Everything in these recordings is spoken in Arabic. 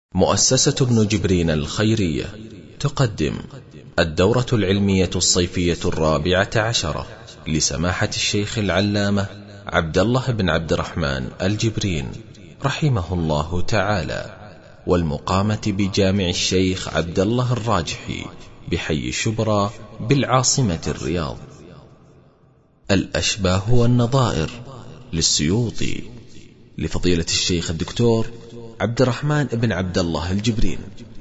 مؤسسة ابن جبرين الخيرية تقدم الدورة العلمية الصيفية 14 لسماحة الشيخ العلامة عبد الله بن عبد الرحمن الجبرين رحمه الله تعالى، والمقامة بجامع الشيخ عبد الله الراجحي بحي الشبرا بالعاصمة الرياض. الأشباه والنظائر للسيوطي لفضيلة الشيخ الدكتور عبد الرحمن بن عبد الله الجبرين.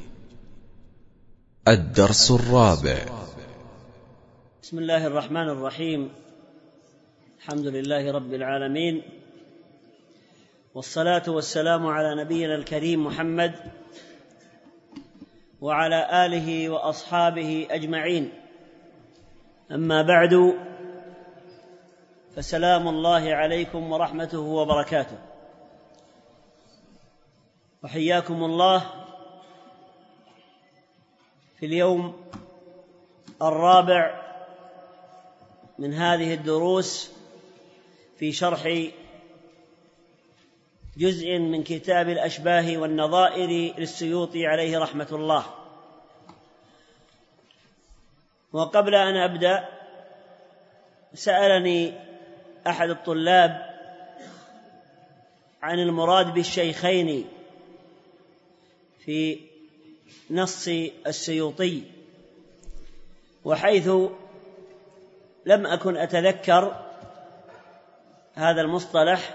الدرس الرابع. بسم الله الرحمن الرحيم. الحمد لله رب العالمين، والصلاة والسلام على نبينا الكريم محمد وعلى آله وأصحابه أجمعين. أما بعد، فسلام الله عليكم ورحمته وبركاته، وحياكم الله في اليوم الرابع من هذه الدروس في شرح جزء من كتاب الأشباه والنظائر للسيوطي عليه رحمة الله. وقبل أن أبدأ، سألني أحد الطلاب عن المراد بالشيخين في نص السيوطي، وحيث لم أكن أتذكر هذا المصطلح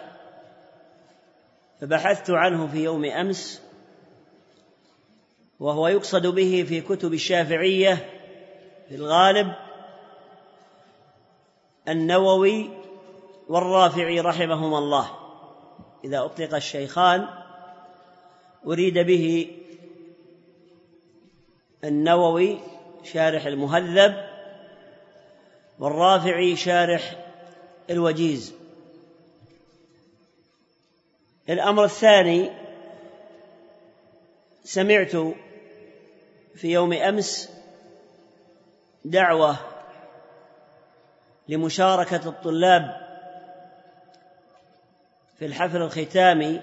فبحثت عنه في يوم أمس، وهو يقصد به في كتب الشافعية في الغالب النووي والرافعي رحمهما الله. إذا أطلق الشيخان أريد به النووي شارح المهذب، والرافعي شارح الوجيز. الأمر الثاني، سمعت في يوم أمس دعوة لمشاركة الطلاب في الحفل الختامي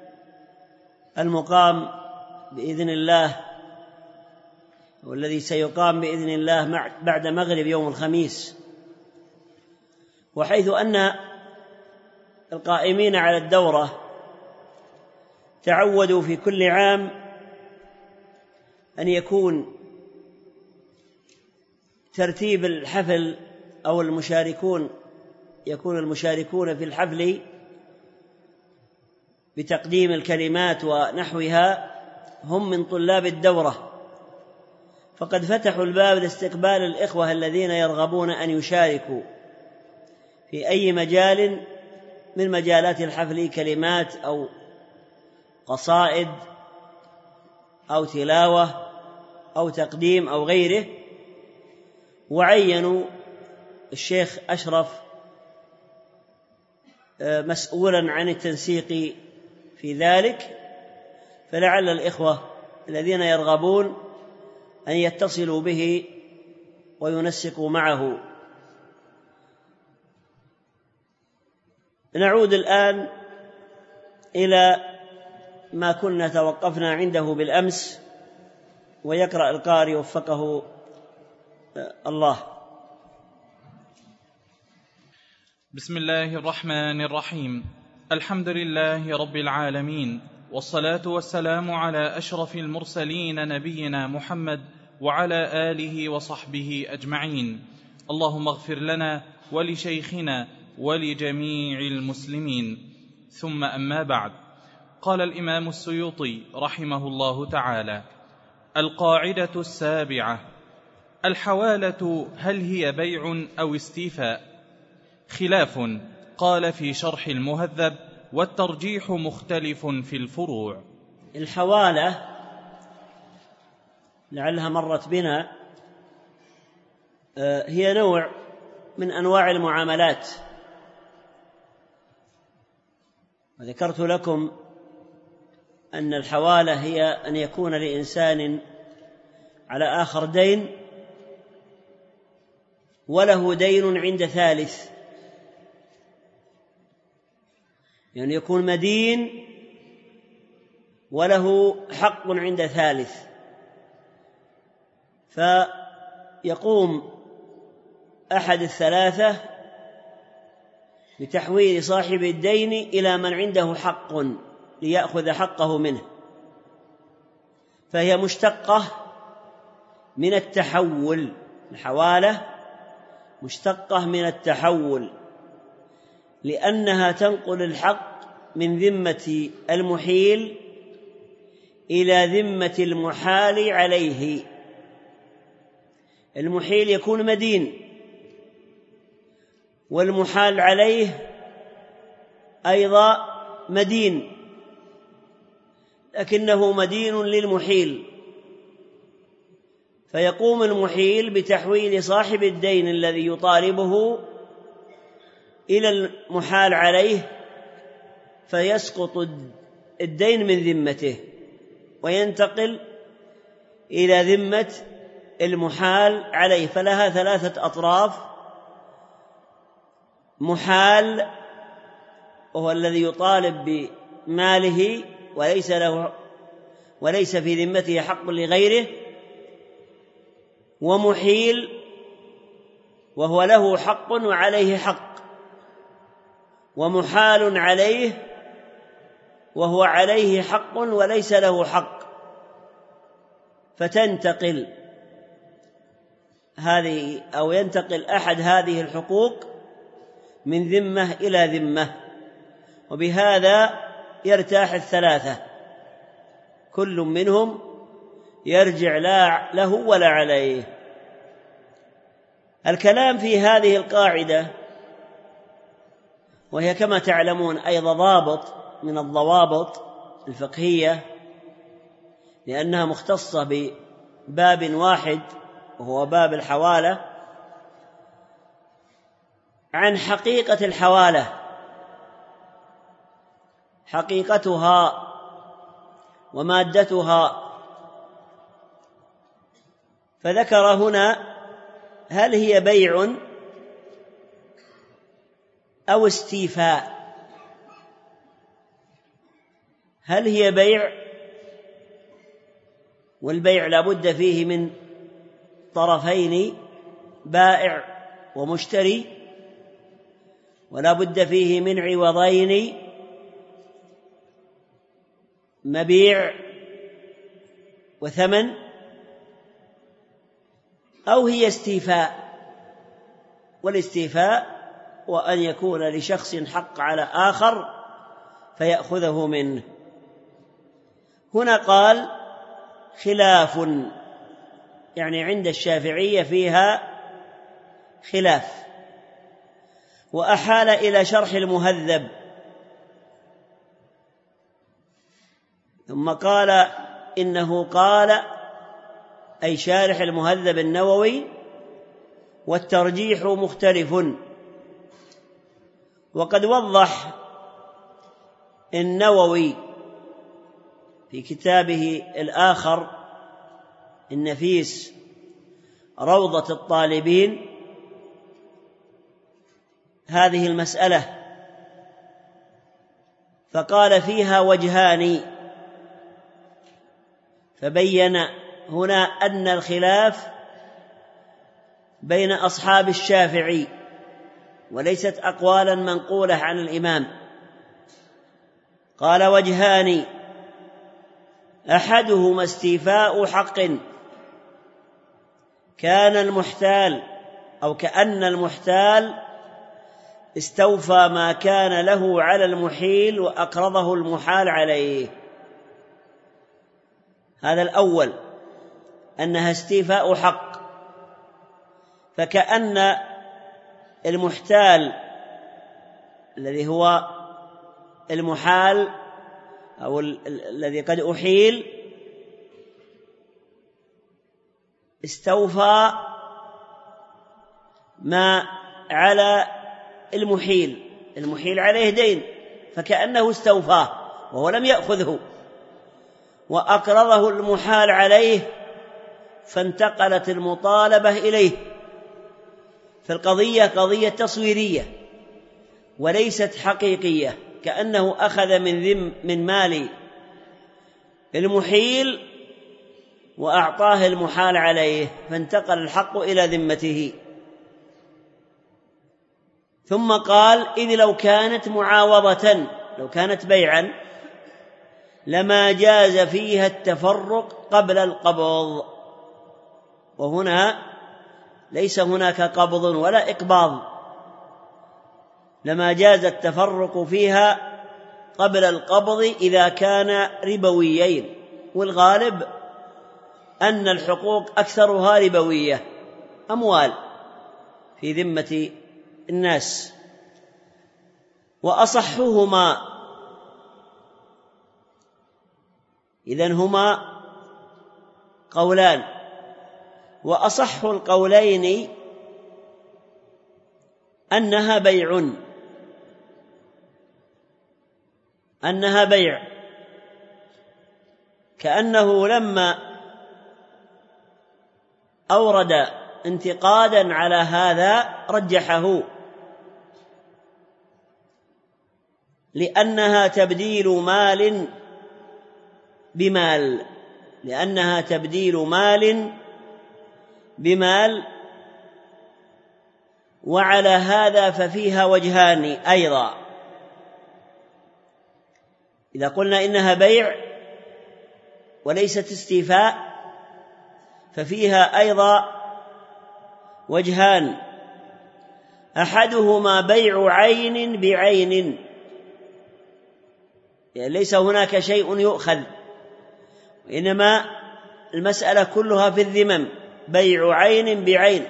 المقام بإذن الله، والذي سيقام بإذن الله بعد مغرب يوم الخميس. وحيث أن القائمين على الدورة تعودوا في كل عام أن يكون ترتيب الحفل أو يكون المشاركون في الحفل بتقديم الكلمات ونحوها هم من طلاب الدورة، فقد فتحوا الباب لاستقبال الإخوة الذين يرغبون أن يشاركوا في أي مجال من مجالات الحفل، كلمات أو قصائد أو تلاوة أو تقديم أو غيره. وعينوا الشيخ أشرف مسؤولا عن التنسيق في ذلك، فلعل الإخوة الذين يرغبون أن يتصلوا به وينسقوا معه. نعود الآن إلى ما كنا توقفنا عنده بالأمس، ويقرأ القارئ وفقه الله. بسم الله الرحمن الرحيم. الحمد لله رب العالمين، والصلاة والسلام على أشرف المرسلين نبينا محمد وعلى آله وصحبه أجمعين. اللهم اغفر لنا ولشيخنا ولجميع المسلمين. ثم أما بعد، قال الإمام السيوطي رحمه الله تعالى: القاعدة السابعة: الحوالة هل هي بيع أو استيفاء؟ خلاف، قال في شرح المهذب: والترجيح مختلف في الفروع. الحوالة لعلها مرت بنا، هي نوع من أنواع المعاملات، وذكرت لكم أن الحوالة هي أن يكون لإنسان على آخر دين وله دين عند ثالث، يعني يكون مدين وله حق عند ثالث، فيقوم أحد الثلاثة بتحويل صاحب الدين إلى من عنده حق ليأخذ حقه منه، فهي مشتقة من التحول، الحوالة مشتقة من التحول، لأنها تنقل الحق من ذمة المحيل إلى ذمة المحال عليه. المحيل يكون مدين، والمحال عليه أيضا مدين، لكنه مدين للمحيل، فيقوم المحيل بتحويل صاحب الدين الذي يطالبه إلى المحال عليه، فيسقط الدين من ذمته وينتقل إلى ذمة المحال عليه. فلها ثلاثة أطراف: محال وهو الذي يطالب بماله وليس في ذمته حق لغيره، ومحيل وهو له حق وعليه حق، ومحال عليه وهو عليه حق وليس له حق. فتنتقل هذه أو ينتقل أحد هذه الحقوق من ذمة إلى ذمة، وبهذا يرتاح الثلاثة، كل منهم يرجع لا له ولا عليه. الكلام في هذه القاعدة، وهي كما تعلمون أيضا ضابط من الضوابط الفقهية، لأنها مختصة بباب واحد وهو باب الحوالة، عن حقيقة الحوالة، حقيقتها ومادتها. فذكر هنا: هل هي بيع أو استيفاء؟ هل هي بيع؟ والبيع لا بد فيه من طرفين، بائع ومشتري، ولا بد فيه من عوضين، مبيع وثمن، أو هي استيفاء. والاستيفاء وأن يكون لشخص حق على آخر فيأخذه منه. هنا قال خلاف، يعني عند الشافعية فيها خلاف، وأحال إلى شرح المهذب، ثم قال إنه قال أي شارح المهذب النووي: والترجيح مختلف. وقد وضح النووي في كتابه الآخر النفيس روضة الطالبين هذه المسألة، فقال فيها وجهان، فبين هنا أن الخلاف بين أصحاب الشافعي وليست أقوالا منقولة عن الإمام. قال وجهان: أحدهما استيفاء حق كان المحتال أو كأن المحتال استوفى ما كان له على المحيل وأقرضه المحال عليه. هذا الأول، أنها استيفاء حق، فكأن المحتال الذي هو المحال أو الذي قد أحيل استوفى ما على المحيل عليه دين، فكأنه استوفاه وهو لم يأخذه، وأقرضه المحال عليه فانتقلت المطالبة إليه. فالقضية قضية تصويرية وليست حقيقية، كأنه أخذ من مال المحيل وأعطاه المحال عليه، فانتقل الحق إلى ذمته. ثم قال: إذ لو كانت معاوضة، لو كانت بيعا، لما جاز فيها التفرق قبل القبض. وهنا ليس هناك قبض ولا إقباض، لما جاز التفرق فيها قبل القبض إذا كان ربويين، والغالب أن الحقوق أكثرها ربوية، أموال في ذمة الناس. وأصحهما، إذن هما قولان، وأصح القولين أنها بيع، أنها بيع، كأنه لما أورد انتقادا على هذا رجحه، لأنها تبديل مال بمال، لأنها تبديل مال بمال. وعلى هذا ففيها وجهان أيضا. إذا قلنا إنها بيع وليست استيفاء ففيها أيضا وجهان، أحدهما بيع عين بعين، يعني ليس هناك شيء يؤخذ، وإنما المسألة كلها في الذمم، بيع عين بعين،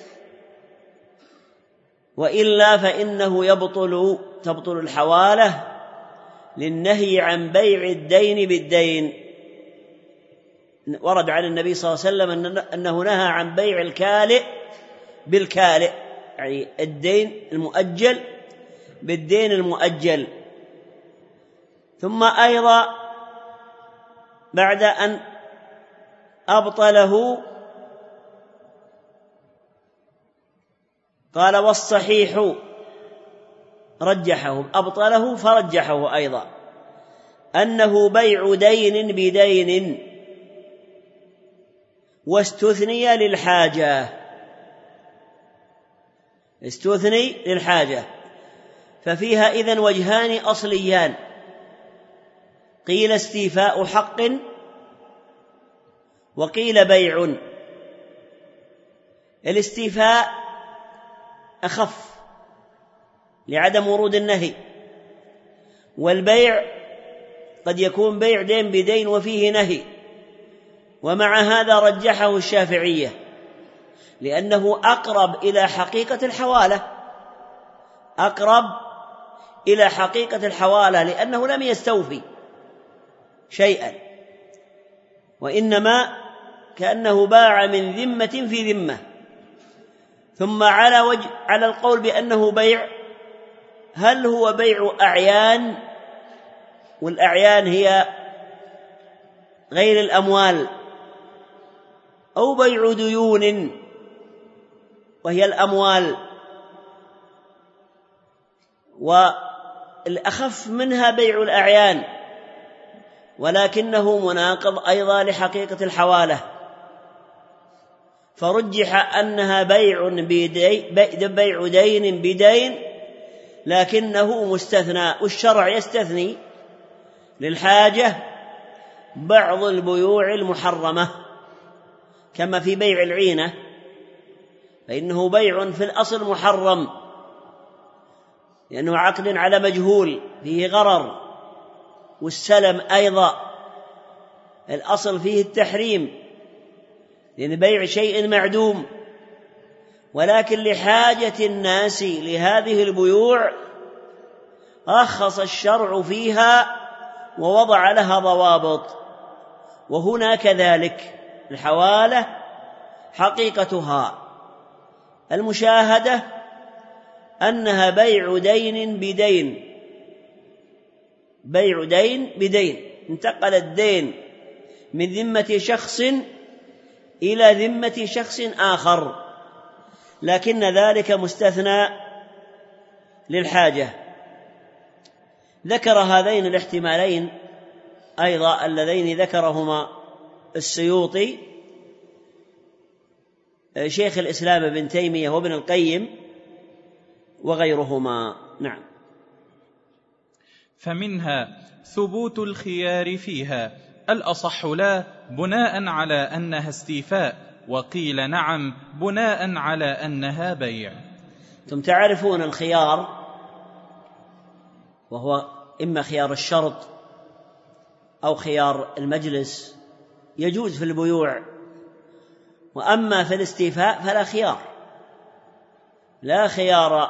وإلا فإنه تبطل الحوالة للنهي عن بيع الدين بالدين. ورد عن النبي صلى الله عليه وسلم أنه نهى عن بيع الكالئ بالكالئ، يعني الدين المؤجل بالدين المؤجل. ثم أيضا بعد أن أبطله قال: والصحيح، رجحه، أبطله فرجحه أيضا، أنه بيع دين بدين واستثني للحاجة، استثني للحاجة، ففيها إذن وجهان أصليان، قيل استيفاء حق وقيل بيع. الاستيفاء أخف لعدم ورود النهي، والبيع قد يكون بيع دين بدين وفيه نهي، ومع هذا رجحه الشافعية لأنه أقرب إلى حقيقة الحوالة، أقرب إلى حقيقة الحوالة، لأنه لم يستوفي شيئا، وإنما كأنه باع من ذمة في ذمة. ثم على القول بأنه بيع، هل هو بيع أعيان، والأعيان هي غير الأموال، أو بيع ديون وهي الأموال؟ والأخف منها بيع الأعيان، ولكنه مناقض أيضا لحقيقة الحوالة، فرجح أنها بيع دين بدين، لكنه مستثنى، والشرع يستثني للحاجة بعض البيوع المحرمة، كما في بيع العينة، فإنه بيع في الأصل محرم لأنه عقد على مجهول فيه غرر، والسلم أيضا الأصل فيه التحريم لأن بيع شيء معدوم، ولكن لحاجة الناس لهذه البيوع رخص الشرع فيها ووضع لها ضوابط. وهنا كذلك الحوالة حقيقتها المشاهدة أنها بيع دين بدين، بيع دين بدين، انتقل الدين من ذمة شخص إلى ذمة شخص آخر، لكن ذلك مستثنى للحاجة. ذكر هذين الاحتمالين أيضا اللذين ذكرهما السيوطي شيخ الإسلام ابن تيمية وابن القيم وغيرهما. نعم. فمنها ثبوت الخيار فيها، الأصح لا بناء على أنها استيفاء، وقيل نعم بناء على أنها بيع. ثم تعرفون الخيار وهو إما خيار الشرط أو خيار المجلس، يجوز في البيوع، وأما في الاستيفاء فلا خيار، لا خيار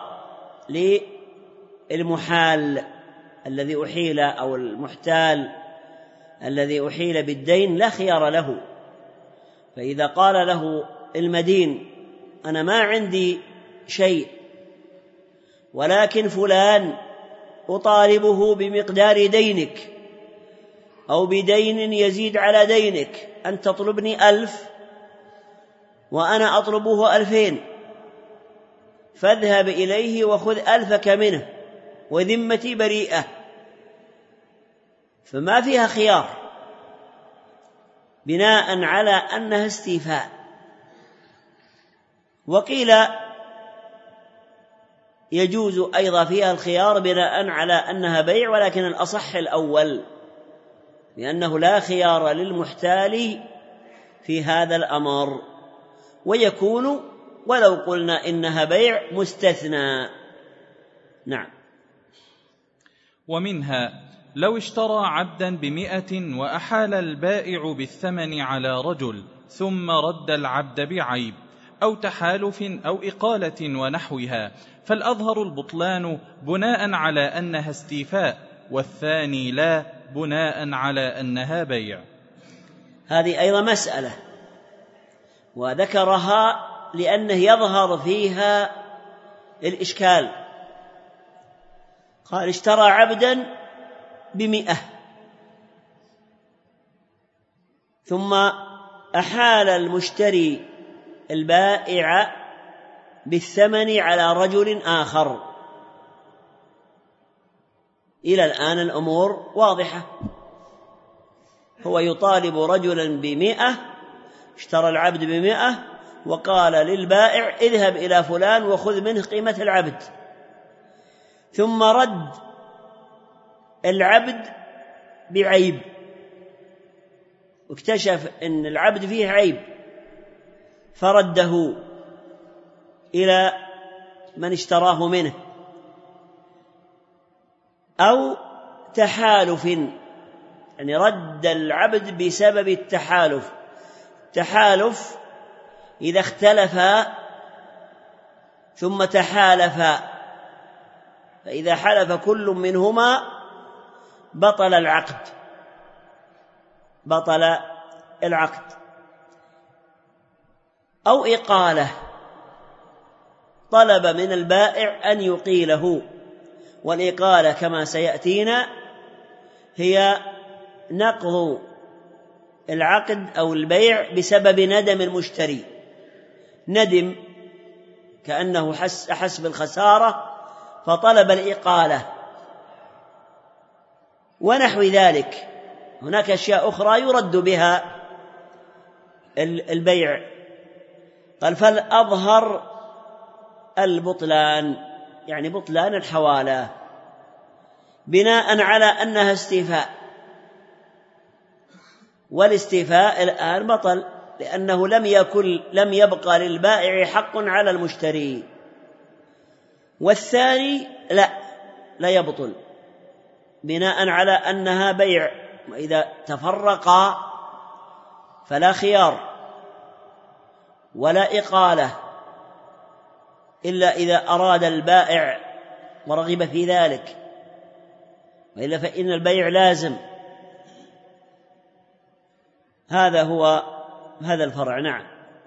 للمحال الذي أحيل أو المحتال الذي أحيل بالدين، لا خيار له. فإذا قال له المدين أنا ما عندي شيء ولكن فلان أطالبه بمقدار دينك أو بدين يزيد على دينك، أن تطلبني 1000 وأنا أطلبه 2000، فاذهب إليه وخذ 1000 منه وذمتي بريئة، فما فيها خيار بناء على أنها استيفاء. وقيل يجوز أيضا فيها الخيار بناء على أنها بيع، ولكن الأصح الأول، لأنه لا خيار للمحتال في هذا الأمر، ويكون ولو قلنا إنها بيع مستثنى. نعم. ومنها لو اشترى عبدا ب100 وأحال البائع بالثمن على رجل ثم رد العبد بعيب أو تحالف أو إقالة ونحوها، فالأظهر البطلان بناء على أنها استيفاء، والثاني لا بناء على أنها بيع. هذه أيضا مسألة وذكرها لأنه يظهر فيها الإشكال. قال اشترى عبدا ب100 ثم أحال المشتري البائع بالثمن على رجل آخر. إلى الآن الأمور واضحة، هو يطالب رجلا ب100، اشترى العبد ب100 وقال للبائع اذهب إلى فلان وخذ منه قيمة العبد، ثم رد العبد بعيب واكتشف أن العبد فيه عيب فرده إلى من اشتراه منه، أو تحالف، يعني رد العبد بسبب التحالف. تحالف إذا اختلفا ثم تحالفا، فإذا حلف كل منهما بطل العقد، بطل العقد. أو إقالة، طلب من البائع أن يقيله، والإقالة كما سيأتينا هي نقض العقد أو البيع بسبب ندم المشتري، ندم كأنه أحس بالخسارة فطلب الإقالة ونحو ذلك. هناك أشياء أخرى يرد بها البيع. قال فالأظهر البطلان، يعني بطلان الحوالة بناء على أنها استيفاء، والاستيفاء الآن بطل لأنه لم يبقى للبائع حق على المشتري. والثاني لا يبطل بناء على أنها بيع، وإذا تفرقا فلا خيار ولا إقالة إلا إذا أراد البائع ورغب في ذلك، وإلا فإن البيع لازم. هذا الفرع. نعم.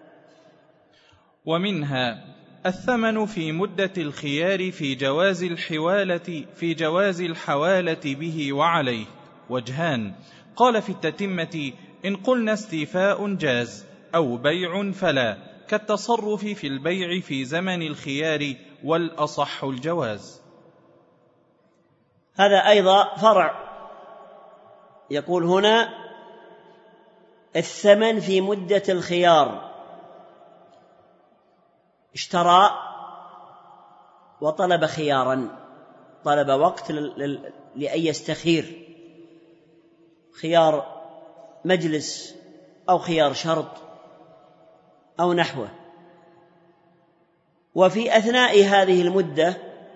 ومنها الثمن في مدة الخيار في جواز الحوالة به وعليه وجهان. قال في التتمة إن قلنا استيفاء جاز أو بيع فلا، كالتصرف في البيع في زمن الخيار، والأصح الجواز. هذا أيضا فرع يقول هنا الثمن في مدة الخيار، اشترى وطلب خيارا، طلب وقت لأن يستخير، خيار مجلس أو خيار شرط أو نحوه. وفي أثناء هذه المدة،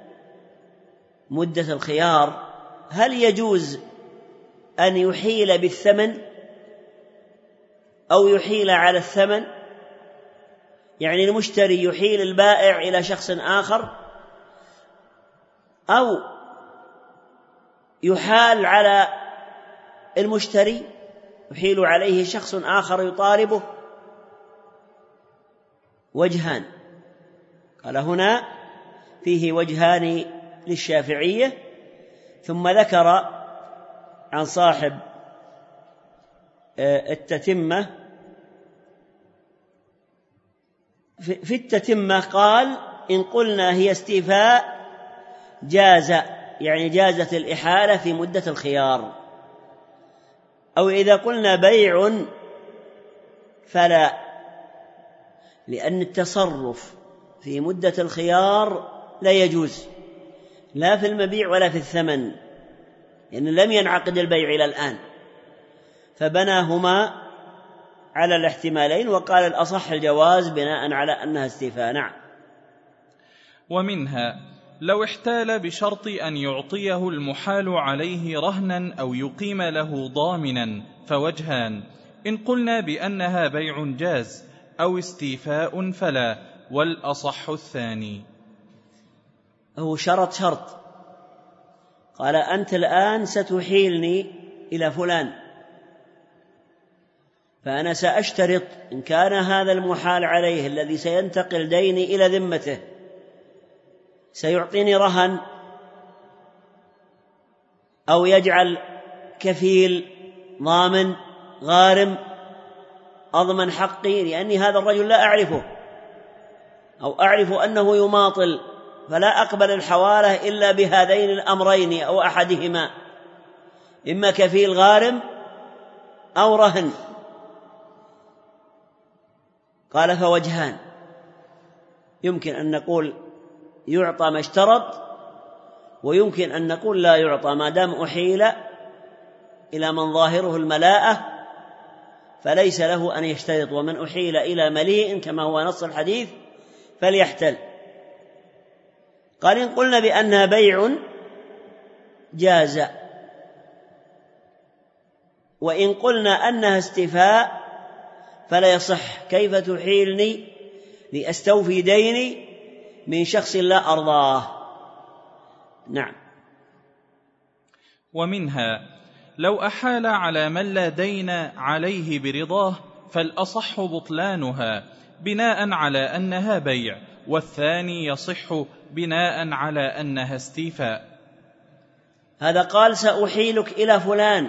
مدة الخيار، هل يجوز أن يحيل بالثمن أو يحيل على الثمن؟ يعني المشتري يحيل البائع إلى شخص آخر، أو يحال على المشتري، يحيل عليه شخص آخر يطالبه. وجهان، قال هنا فيه وجهان للشافعية. ثم ذكر عن صاحب التتمة، في التتمة قال إن قلنا هي استيفاء جاز، يعني جازت الإحالة في مدة الخيار، أو إذا قلنا بيع فلا، لأن التصرف في مدة الخيار لا يجوز، لا في المبيع ولا في الثمن، يعني لم ينعقد البيع إلى الآن، فبناهما على الاحتمالين، وقال الأصح الجواز بناء على أنها استيفاء. نعم. ومنها لو احتال بشرط أن يعطيه المحال عليه رهنا أو يقيم له ضامنا، فوجهان: إن قلنا بأنها بيع جاز، أو استيفاء فلا، والأصح الثاني. هو شرط، قال أنت الآن ستحيلني إلى فلان، فأنا سأشترط إن كان هذا المحال عليه الذي سينتقل ديني إلى ذمته سيعطيني رهن أو يجعل كفيل ضامن غارم أضمن حقي، لأني هذا الرجل لا أعرفه، أو أعرف أنه يماطل، فلا أقبل الحوالة إلا بهذين الأمرين أو أحدهما، إما كفيل غارم أو رهن. قال فوجهان، يمكن أن نقول يعطى ما اشترط، ويمكن أن نقول لا يعطى ما دام أحيل إلى من ظاهره الملاءة فليس له أن يشترط، ومن أحيل إلى مليء كما هو نص الحديث فليحتل. قال إن قلنا بأنها بيع جاز، وإن قلنا أنها استيفاء فلا يصح. كيف تحيلني لأستوفي ديني من شخص لا أرضاه؟ نعم. ومنها لو أحال على من لا دين عليه برضاه، فالأصح بطلانها بناء على أنها بيع، والثاني يصح بناء على أنها استيفاء. هذا قال سأحيلك إلى فلان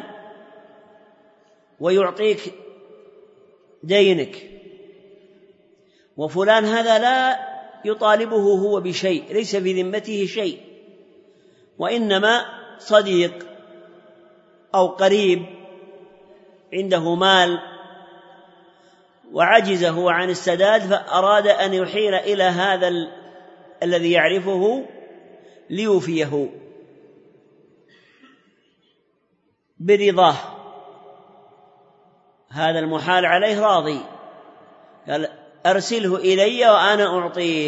ويعطيك دينك، وفلان هذا لا يطالبه هو بشيء، ليس في ذمته شيء، وإنما صديق أو قريب عنده مال وعجز هو عن السداد، فأراد أن يحيل إلى هذا الذي يعرفه ليوفيه برضاه. هذا المحال عليه راضي، قال أرسله إلي وأنا أعطيه،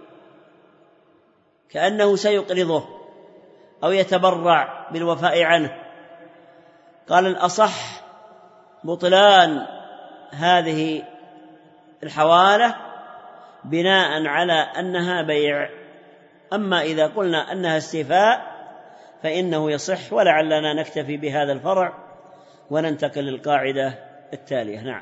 كأنه سيقرضه أو يتبرع بالوفاء عنه. قال الأصح بطلان هذه الحوالة بناء على أنها بيع. أما إذا قلنا أنها استيفاء فإنه يصح. ولعلنا نكتفي بهذا الفرع وننتقل للقاعدة التالية. نعم.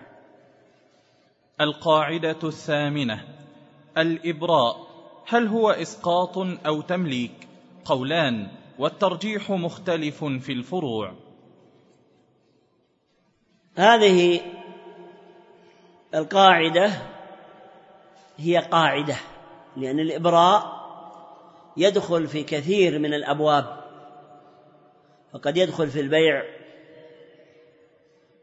القاعدة الثامنة: الإبراء هل هو إسقاط أو تمليك؟ قولان، والترجيح مختلف في الفروع. هذه القاعدة هي قاعدة، لأن الإبراء يدخل في كثير من الأبواب، فقد يدخل في البيع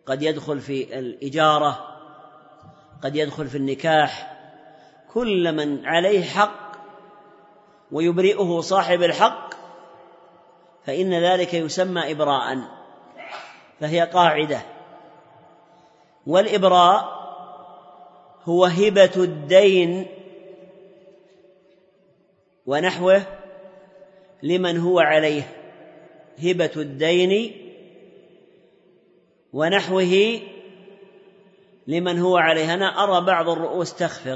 قد يدخل في الإجارة، قد يدخل في النكاح. كل من عليه حق ويبرئه صاحب الحق فإن ذلك يسمى إبراء، فهي قاعدة. والإبراء هو هبة الدين ونحوه لمن هو عليه، هبة الدين ونحوه لمن هو عليه. أنا أرى بعض الرؤوس تخفق،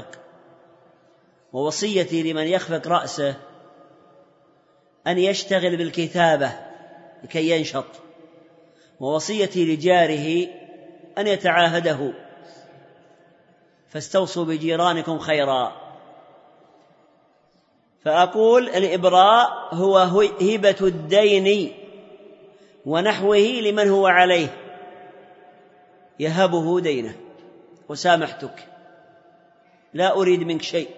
ووصيتي لمن يخفق رأسه أن يشتغل بالكتابة لكي ينشط، ووصيتي لجاره أن يتعاهده. فاستوصوا بجيرانكم خيرا. فأقول الإبراء هو هبة الدين ونحوه لمن هو عليه، يهبه دينه وسامحتك، لا أريد منك شيء.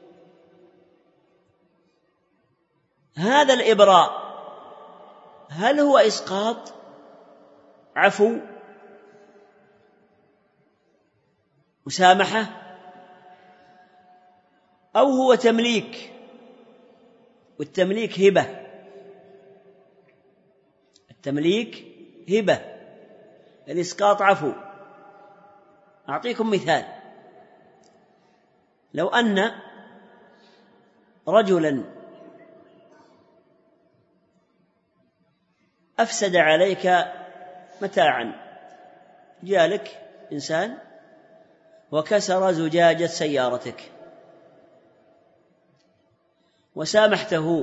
هذا الإبراء هل هو إسقاط، عفو، مسامحة، أو هو تمليك؟ والتمليك هبة، التمليك هبة، الإسقاط عفو. أعطيكم مثال. لو أن رجلا أفسد عليك متاعا، جاء إنسان وكسر زجاجة سيارتك وسامحته،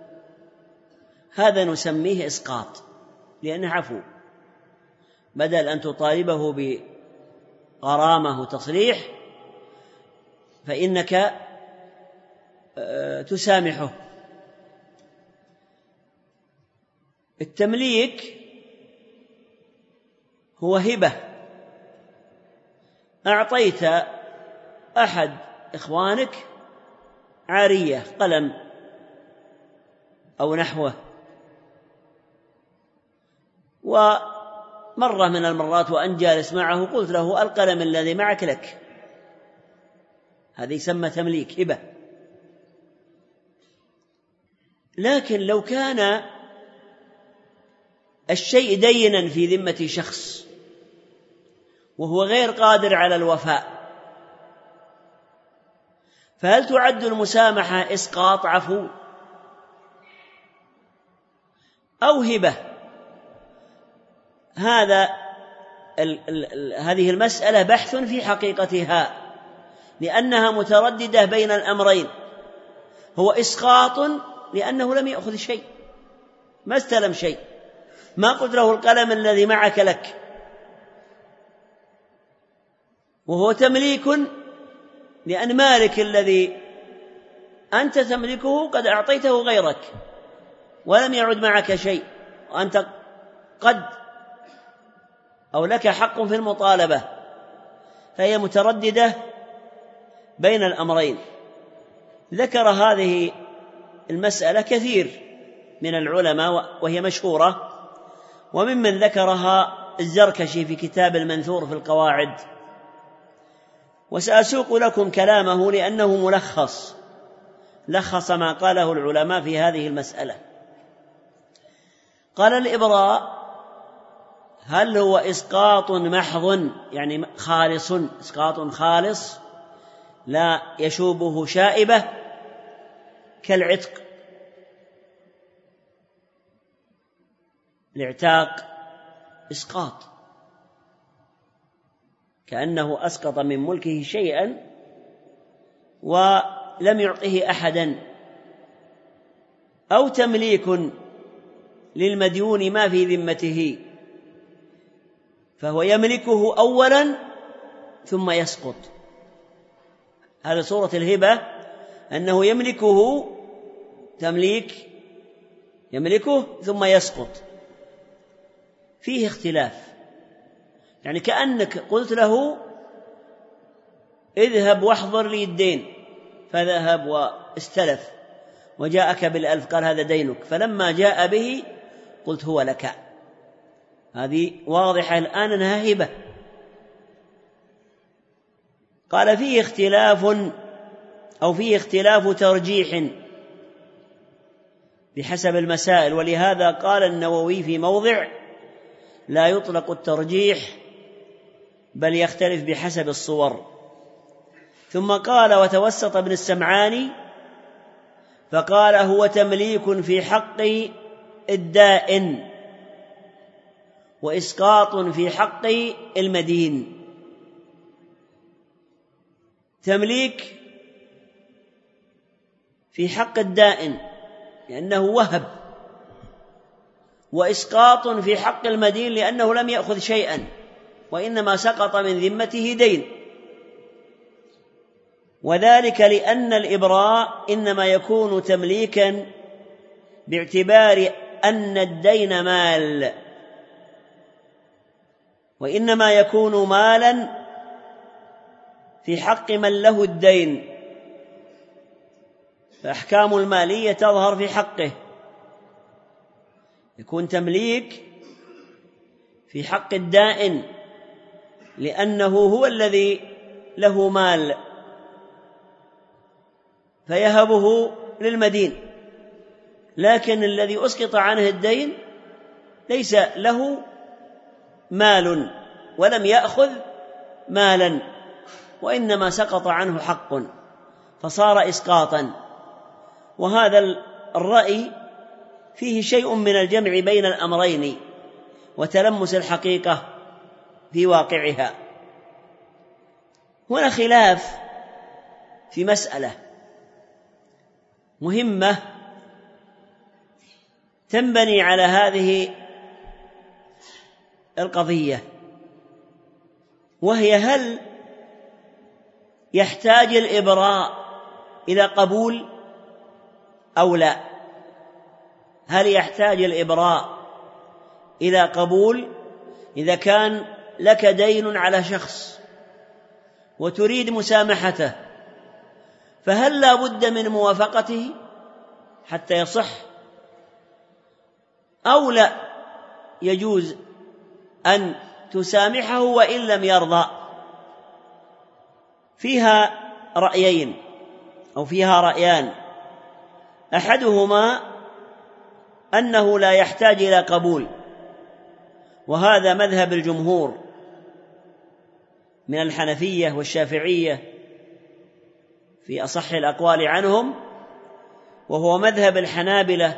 هذا نسميه إسقاط لأنه عفو. بدل أن تطالبه بغرامة وتصريح فإنك تسامحه. التمليك هو هبة، أعطيت أحد إخوانك عارية، قلم أو نحوه، ومرة من المرات وأن جالس معه قلت له القلم الذي معك لك، هذا يسمى تمليك، هبة. لكن لو كان الشيء دينا في ذمة شخص وهو غير قادر على الوفاء، فهل تعد المسامحة إسقاط، عفو، أو هبة؟ هذه المسألة بحث في حقيقتها، لأنها مترددة بين الأمرين. هو إسقاط لأنه لم يأخذ شيء، ما استلم شيء، ما قلت له القلم الذي معك لك. وهو تمليك لأن مالك الذي أنت تملكه قد أعطيته غيرك ولم يعد معك شيء، وأنت قد أو لك حق في المطالبة، فهي مترددة بين الأمرين. ذكر هذه المسألة كثير من العلماء وهي مشهورة، وممن ذكرها الزركشي في كتاب المنثور في القواعد، وسأسوق لكم كلامه لأنه ملخص، لخص ما قاله العلماء في هذه المسألة. قال الإبراء هل هو إسقاط محض، يعني خالص، إسقاط خالص لا يشوبه شائبة، كالعتق، الاعتاق إسقاط، كأنه أسقط من ملكه شيئا ولم يعطه أحدا. أو تمليك للمديون ما في ذمته، فهو يملكه أولا ثم يسقط. هذا صورة الهبة، أنه يملكه تمليك، يملكه ثم يسقط. فيه اختلاف، يعني كأنك قلت له اذهب واحضر لي الدين، فذهب واستلف وجاءك بالألف، قال هذا دينك، فلما جاء به قلت هو لك، هذه واضحة الآن أنها هبة. قال فيه اختلاف ترجيح بحسب المسائل، ولهذا قال النووي في موضع: لا يطلق الترجيح بل يختلف بحسب الصور. ثم قال: وتوسط ابن السمعاني فقال: هو تمليك في حق الدائن وإسقاط في حق المدين. تمليك في حق الدائن لأنه وهب، وإسقاط في حق المدين لأنه لم يأخذ شيئا وإنما سقط من ذمته دين، وذلك لأن الإبراء إنما يكون تمليكا باعتبار أن الدين مال، وإنما يكون مالا في حق من له الدين، فأحكام المالية تظهر في حقه. يكون تمليك في حق الدائن لأنه هو الذي له مال فيهبه للمدين، لكن الذي أسقط عنه الدين ليس له مال ولم يأخذ مالا، وإنما سقط عنه حق فصار إسقاطا. وهذا الرأي فيه شيء من الجمع بين الأمرين وتلمس الحقيقة في واقعها. هنا خلاف في مسألة مهمة تنبني على هذه القضية، وهي: هل يحتاج الإبراء إلى قبول أو لا؟ هل يحتاج الإبراء إلى قبول إذا كان لك دين على شخص وتريد مسامحته، فهل لا بد من موافقته حتى يصح، أو لا يجوز أن تسامحه وإن لم يرضى؟ فيها رأيين أو فيها رأيان. أحدهما أنه لا يحتاج إلى قبول، وهذا مذهب الجمهور من الحنفية والشافعية في أصح الأقوال عنهم، وهو مذهب الحنابلة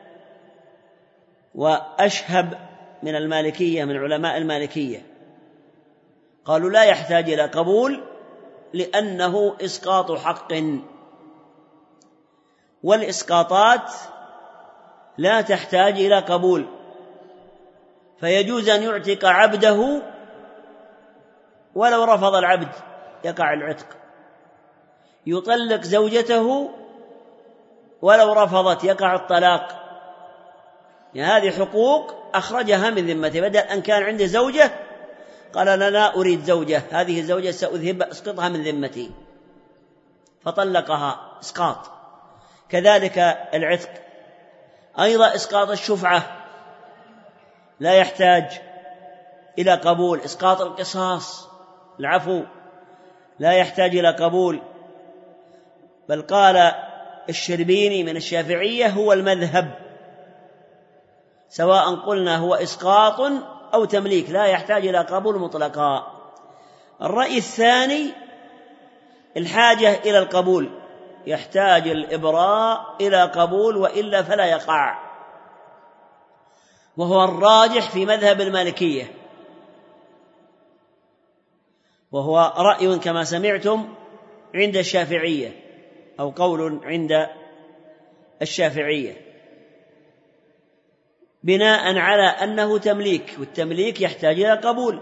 وأشهب من المالكية من علماء المالكية. قالوا لا يحتاج إلى قبول لأنه إسقاط حق، والإسقاطات لا تحتاج إلى قبول، فيجوز أن يعتق عبده ولو رفض العبد يقع العتق، يطلق زوجته ولو رفضت يقع الطلاق. يعني هذه حقوق أخرجها من ذمته، بدل أن كان عنده زوجة قال لا أريد زوجة، هذه الزوجة أسقطها من ذمتي فطلقها، إسقاط. كذلك العتق أيضا، إسقاط الشفعة لا يحتاج إلى قبول، إسقاط القصاص العفو لا يحتاج إلى قبول. بل قال الشربيني من الشافعية هو المذهب، سواء قلنا هو إسقاط أو تمليك لا يحتاج إلى قبول مطلقا. الرأي الثاني الحاجة إلى القبول، يحتاج الإبراء إلى قبول وإلا فلا يقع، وهو الراجح في مذهب المالكية، وهو رأي كما سمعتم عند الشافعية أو قول عند الشافعية، بناء على أنه تمليك، والتمليك يحتاج إلى قبول،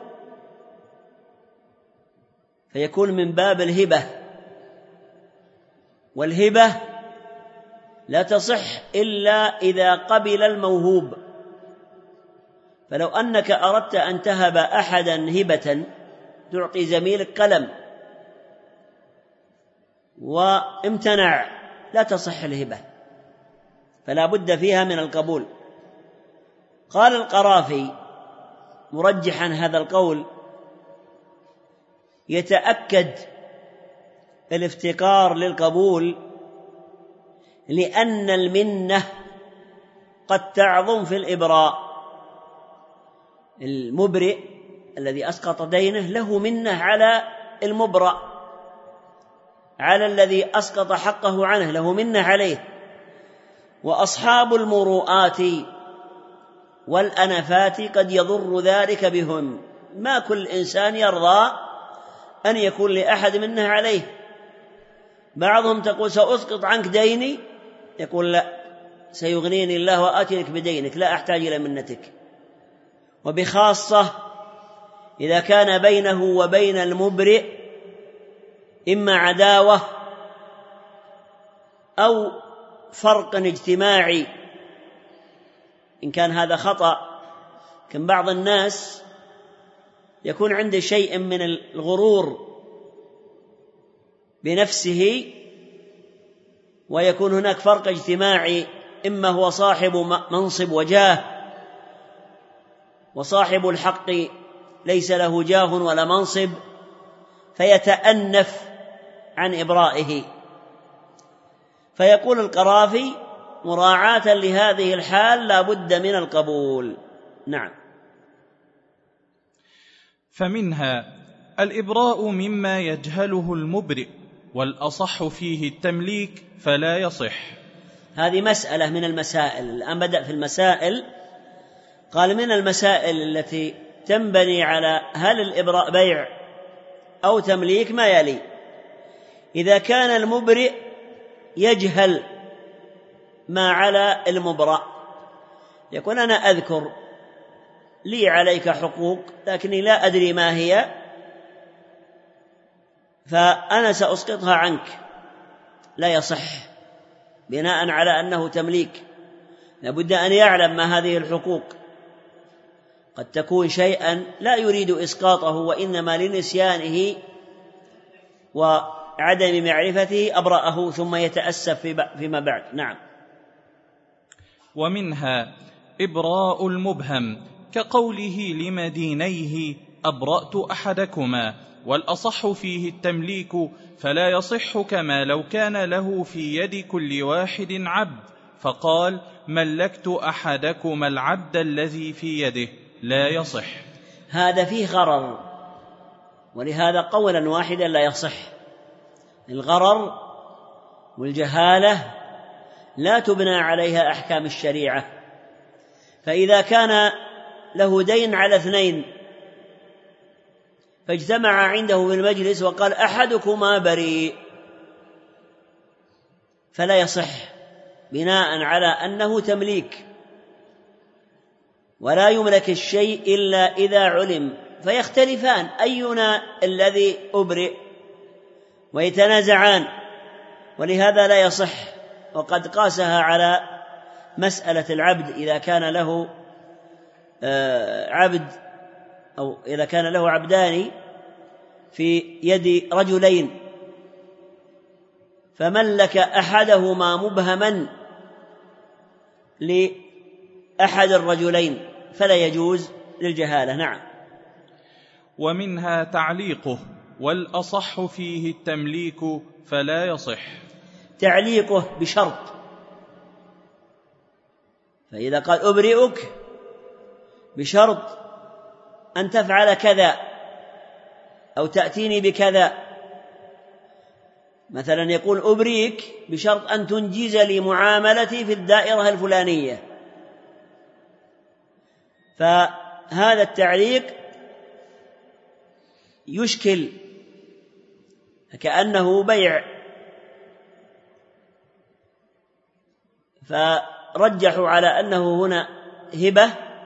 فيكون من باب الهبة، والهبة لا تصح إلا إذا قبل الموهوب. فلو أنك أردت أن تهب أحدا هبة، تعطي زميلك قلم وامتنع، لا تصح الهبة، فلا بد فيها من القبول. قال القرافي: مرجحا هذا القول يتأكد الافتقار للقبول، لأن المنة قد تعظم في الإبراء. المبرئ الذي أسقط دينه له منة على المبرأ، على الذي أسقط حقه عنه له منة عليه. وأصحاب المروءات والأنفات قد يضر ذلك بهم، ما كل إنسان يرضى أن يكون لأحد منه عليه. بعضهم تقول سأسقط عنك ديني، يقول لا، سيغنيني الله وآتيك بدينك، لا أحتاج إلى منتك. وبخاصة إذا كان بينه وبين المبرئ إما عداوة أو فرق اجتماعي، إن كان هذا خطأ. كان بعض الناس يكون عنده شيء من الغرور بنفسه، ويكون هناك فرق اجتماعي، إما هو صاحب منصب وجاه، وصاحب الحق ليس له جاه ولا منصب، فيتأنف عن إبرائه. فيقول القرافي مراعاة لهذه الحال لا بد من القبول. نعم. فمنها الإبراء مما يجهله المبرئ، والأصح فيه التمليك فلا يصح. هذه مسألة من المسائل. الآن بدأ في المسائل، قال من المسائل التي تنبني على هل الإبراء بيع أو تمليك ما يلي: إذا كان المبرئ يجهل ما على المبرأ، يكون أنا أذكر لي عليك حقوق لكني لا أدري ما هي، فأنا سأسقطها عنك، لا يصح بناء على أنه تمليك. لابد أن يعلم ما هذه الحقوق، قد تكون شيئا لا يريد إسقاطه وإنما لنسيانه وعدم معرفته أبرأه ثم يتأسف فيما بعد. نعم. ومنها إبراء المبهم كقوله لمدينيه أبرأت أحدكما، والأصح فيه التمليك فلا يصح، كما لو كان له في يد كل واحد عبد فقال ملكت أحدكما العبد الذي في يده، لا يصح. هذا فيه غرر، ولهذا قولا واحدا لا يصح. الغرر والجهالة لا تبنى عليها أحكام الشريعة. فإذا كان له دين على اثنين فاجتمع عنده في المجلس وقال أحدكما بريء، فلا يصح بناء على أنه تمليك، ولا يملك الشيء إلا إذا علم، فيختلفان أينا الذي أبرئ ويتنازعان، ولهذا لا يصح. وقد قاسها على مسألة العبد، إذا كان له عبد أو إذا كان له عبدان في يد رجلين فملك أحدهما مبهما لأحد الرجلين فلا يجوز للجهالة. نعم. ومنها تعليقه، والأصح فيه التمليك فلا يصح. تعليقه بشرط، فإذا قال أبرئك بشرط أن تفعل كذا أو تأتيني بكذا، مثلا يقول أبرئك بشرط أن تنجز لي معاملتي في الدائرة الفلانية، فهذا التعليق يشكل كأنه بيع، فرجحوا على أنه هنا هبة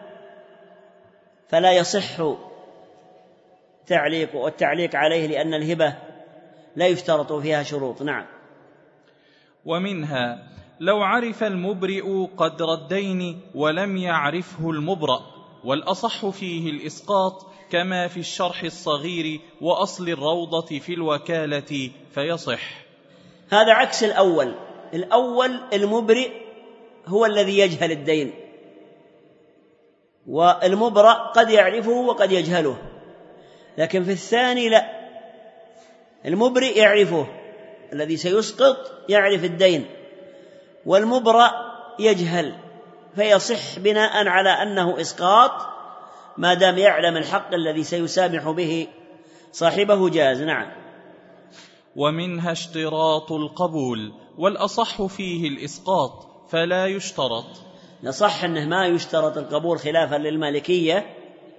فلا يصح تعليق، والتعليق عليه لأن الهبة لا يشترط فيها شروط. نعم. ومنها لو عرف المبرئ قدر الدين ولم يعرفه المبرأ، والأصح فيه الإسقاط كما في الشرح الصغير وأصل الروضة في الوكالة فيصح. هذا عكس الأول. الأول المبرئ هو الذي يجهل الدين والمبرأ قد يعرفه وقد يجهله، لكن في الثاني لا، المبرئ يعرفه، الذي سيسقط يعرف الدين، والمبرأ يجهل، فيصح بناء على أنه إسقاط ما دام يعلم الحق الذي سيسامح به صاحبه جاز. نعم. ومنها اشتراط القبول، والأصح فيه الإسقاط فلا يشترط. نصح أنه ما يشترط القبول خلافا للمالكية،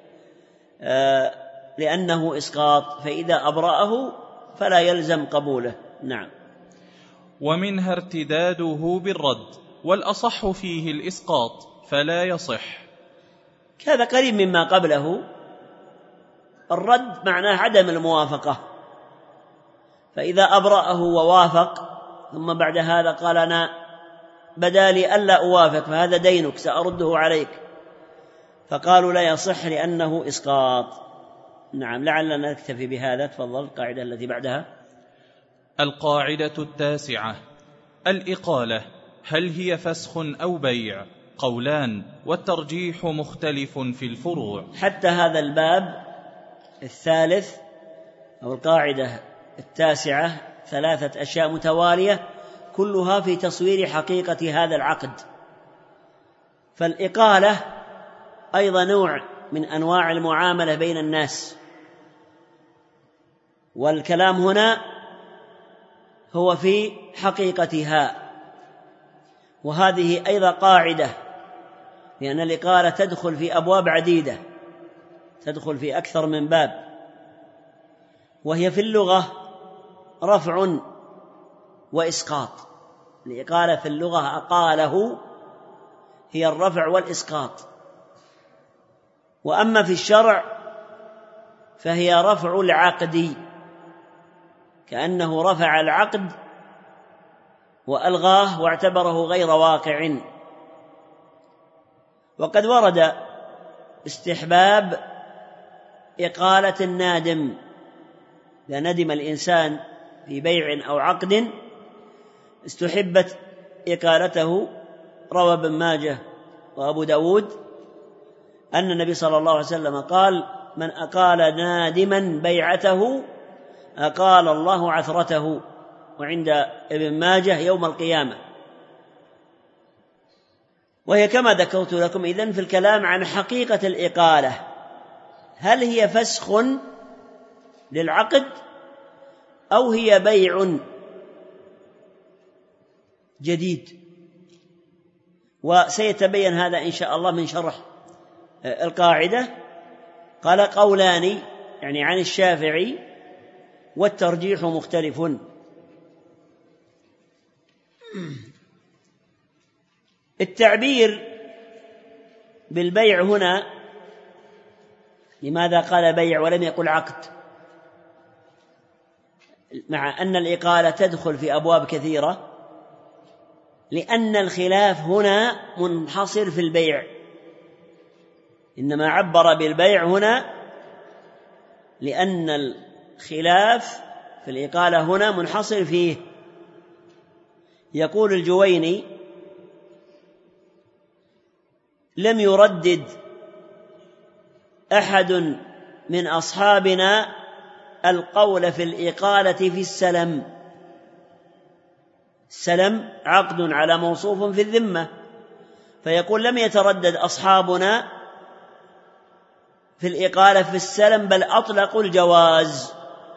لأنه إسقاط، فإذا أبرأه فلا يلزم قبوله. نعم. ومنها ارتداده بالرد، والأصح فيه الإسقاط فلا يصح. هذا قريب مما قبله. الرد معناه عدم الموافقة، فإذا أبرأه ووافق ثم بعد هذا قال أنا بدالي ألا أوافق فهذا دينك سأرده عليك، فقالوا لا يصح لأنه إسقاط. نعم. لعلنا نكتفي بهذا. تفضل القاعدة التي بعدها. القاعدة 9: الإقالة هل هي فسخ أو بيع؟ قولان، والترجيح مختلف في الفروع. حتى هذا الباب الثالث أو القاعدة 9 3 أشياء متوالية كلها في تصوير حقيقة هذا العقد. فالإقالة أيضا نوع من أنواع المعاملة بين الناس، والكلام هنا هو في حقيقتها، وهذه أيضا قاعدة، لأن الإقالة تدخل في أبواب عديدة، تدخل في أكثر من باب، وهي في اللغة رفع وإسقاط. الإقالة في اللغة أقاله هي الرفع والإسقاط، وأما في الشرع فهي رفع العقد، كأنه رفع العقد وألغاه واعتبره غير واقع. وقد ورد استحباب إقالة النادم، إذا ندم الإنسان في بيع أو عقد استحبت إقالته. روى ابن ماجه وأبو داود أن النبي صلى الله عليه وسلم قال: من أقال نادما بيعته أقال الله عثرته، وعند ابن ماجه يوم القيامة. وهي كما ذكرت لكم إذن في الكلام عن حقيقة الإقالة، هل هي فسخ للعقد أو هي بيع جديد؟ وسيتبين هذا إن شاء الله من شرح القاعدة. قال: قولان، يعني عن الشافعي، والترجيح مختلف. التعبير بالبيع هنا، لماذا قال بيع ولم يقل عقد، مع أن الإقالة تدخل في أبواب كثيرة؟ لأن الخلاف هنا منحصر في البيع، إنما عبر بالبيع هنا لأن الخلاف في الإقالة هنا منحصر فيه. يقول الجويني: لم يردد أحد من أصحابنا القول في الإقالة في السلم. السلم عقد على موصوف في الذمة، فيقول لم يتردد أصحابنا في الإقالة في السلم، بل أطلقوا الجواز،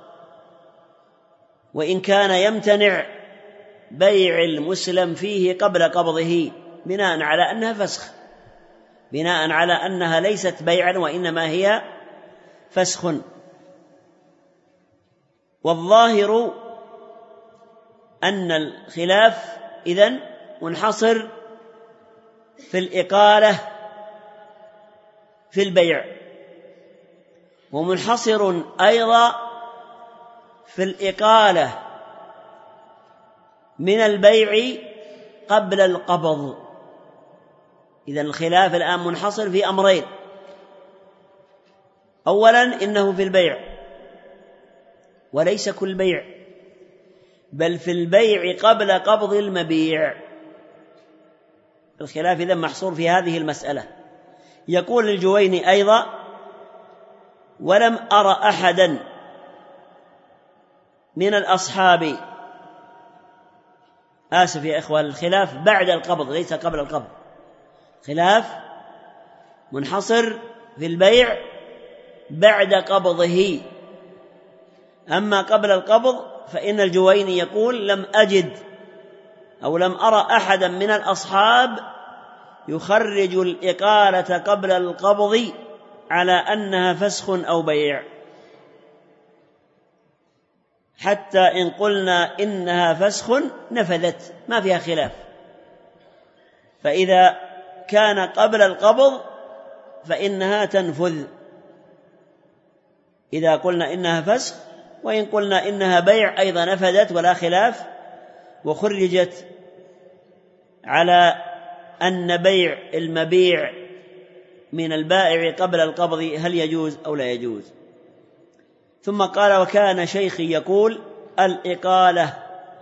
وإن كان يمتنع بيع المسلم فيه قبل قبضه، بناء على أنها فسخ، بناء على أنها ليست بيعا وإنما هي فسخ. والظاهر أن الخلاف إذن منحصر في الإقالة في البيع، ومنحصر أيضا في الإقالة من البيع قبل القبض. إذن الخلاف الآن منحصر في أمرين: أولا إنه في البيع، وليس كل بيع، بل في البيع قبل قبض المبيع. الخلاف إذن محصور في هذه المسألة. يقول الجويني أيضا: ولم أرى أحدا من الأصحاب، آسف يا إخوة، الخلاف بعد القبض ليس قبل القبض، خلاف منحصر في البيع بعد قبضه. أما قبل القبض فإن الجويني يقول: لم أجد أو لم أرى أحدا من الأصحاب يخرج الإقالة قبل القبض على أنها فسخ أو بيع، حتى إن قلنا إنها فسخ نفذت، ما فيها خلاف. فإذا كان قبل القبض فإنها تنفذ إذا قلنا إنها فسخ، وإن قلنا إنها بيع أيضا نفذت ولا خلاف، وخرجت على أن بيع المبيع من البائع قبل القبض هل يجوز أو لا يجوز. ثم قال: وكان شيخي يقول: الإقالة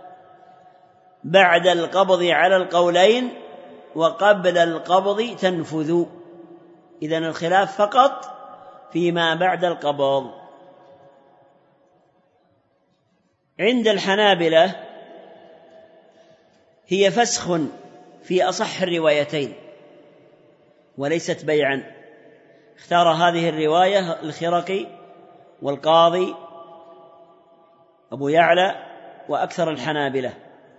بعد القبض على القولين، وقبل القبض تنفذ. إذن الخلاف فقط فيما بعد القبض. عند الحنابلة هي فسخ في أصح الروايتين وليست بيعا. اختار هذه الرواية الخرقي والقاضي أبو يعلى وأكثر الحنابلة،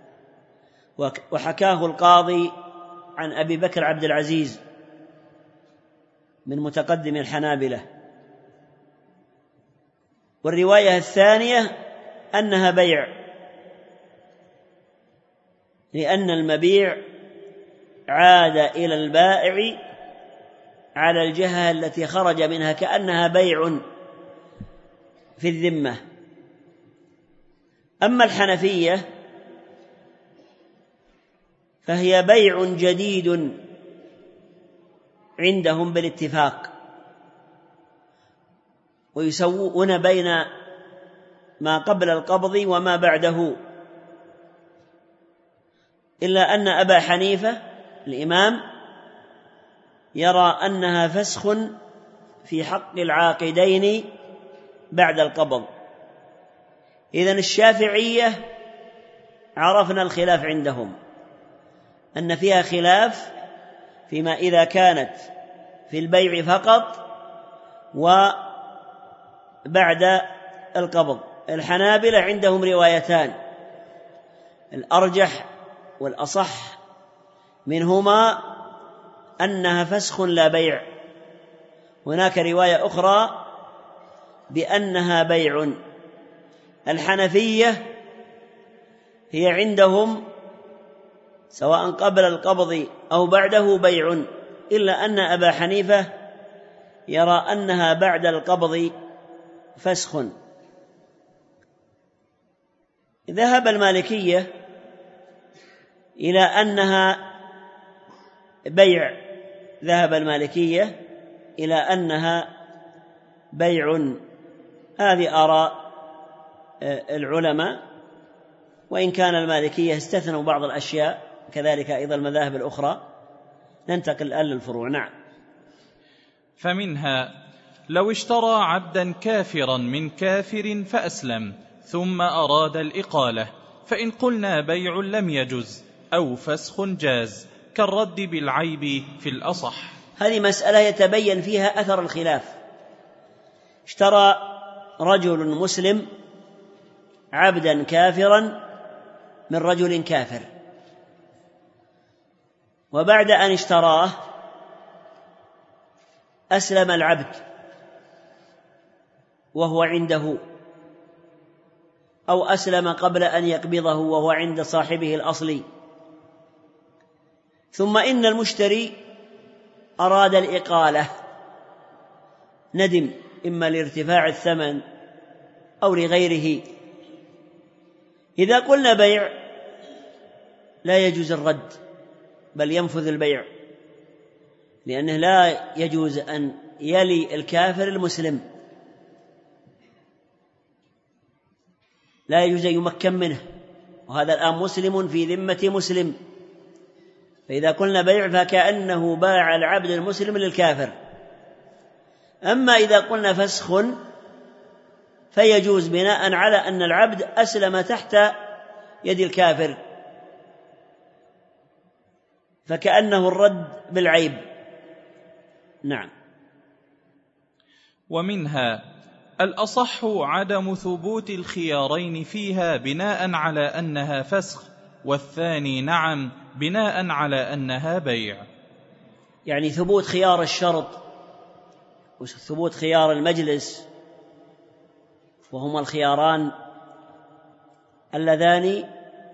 وحكاه القاضي عن أبي بكر عبد العزيز من متقدم الحنابلة. والرواية الثانية أنها بيع، لأن المبيع عاد إلى البائع على الجهة التي خرج منها، كأنها بيع في الذمة. أما الحنفية فهي بيع جديد عندهم بالاتفاق، ويسوون بين ما قبل القبض وما بعده، إلا أن أبا حنيفة الإمام يرى أنها فسخ في حق العاقدين بعد القبض. إذن الشافعية عرفنا الخلاف عندهم، أن فيها خلاف فيما إذا كانت في البيع فقط وبعد القبض. الحنابلة عندهم روايتان، الأرجح والأصح منهما أنها فسخ لا بيع، هناك رواية أخرى بأنها بيع. الحنفية هي عندهم سواء قبل القبض أو بعده بيع، إلا أن أبا حنيفة يرى أنها بعد القبض فسخ. ذهب المالكية إلى أنها بيع، ذهب المالكية إلى أنها بيع. هذه آراء العلماء، وإن كان المالكية استثنوا بعض الأشياء، كذلك أيضا المذاهب الأخرى. ننتقل الآن للفروع. نعم. فمنها: لو اشترى عبدا كافرا من كافر فأسلم ثم أراد الإقالة، فإن قلنا بيع لم يجز أو فسخ جاز، كالرد بالعيب في الأصح. هذه مسألة يتبين فيها أثر الخلاف. اشترى رجل مسلم عبدا كافرا من رجل كافر، وبعد أن اشتراه أسلم العبد وهو عنده، أو أسلم قبل أن يقبضه وهو عند صاحبه الأصلي، ثم إن المشتري أراد الإقالة، ندم إما لارتفاع الثمن أو لغيره. إذا قلنا بيع لا يجوز الرد، بل ينفذ البيع، لأنه لا يجوز أن يلي الكافر المسلم، لا يجوز أن يمكن منه، وهذا الآن مسلم في ذمة مسلم. فإذا قلنا بيع فكأنه باع العبد المسلم للكافر، أما إذا قلنا فسخ فيجوز بناء على أن العبد أسلم تحت يد الكافر، فكأنه الرد بالعيب. نعم. ومنها الأصح عدم ثبوت الخيارين فيها بناء على أنها فسخ، والثاني نعم بناء على أنها بيع. يعني ثبوت خيار الشرط وثبوت خيار المجلس، وهما الخياران اللذان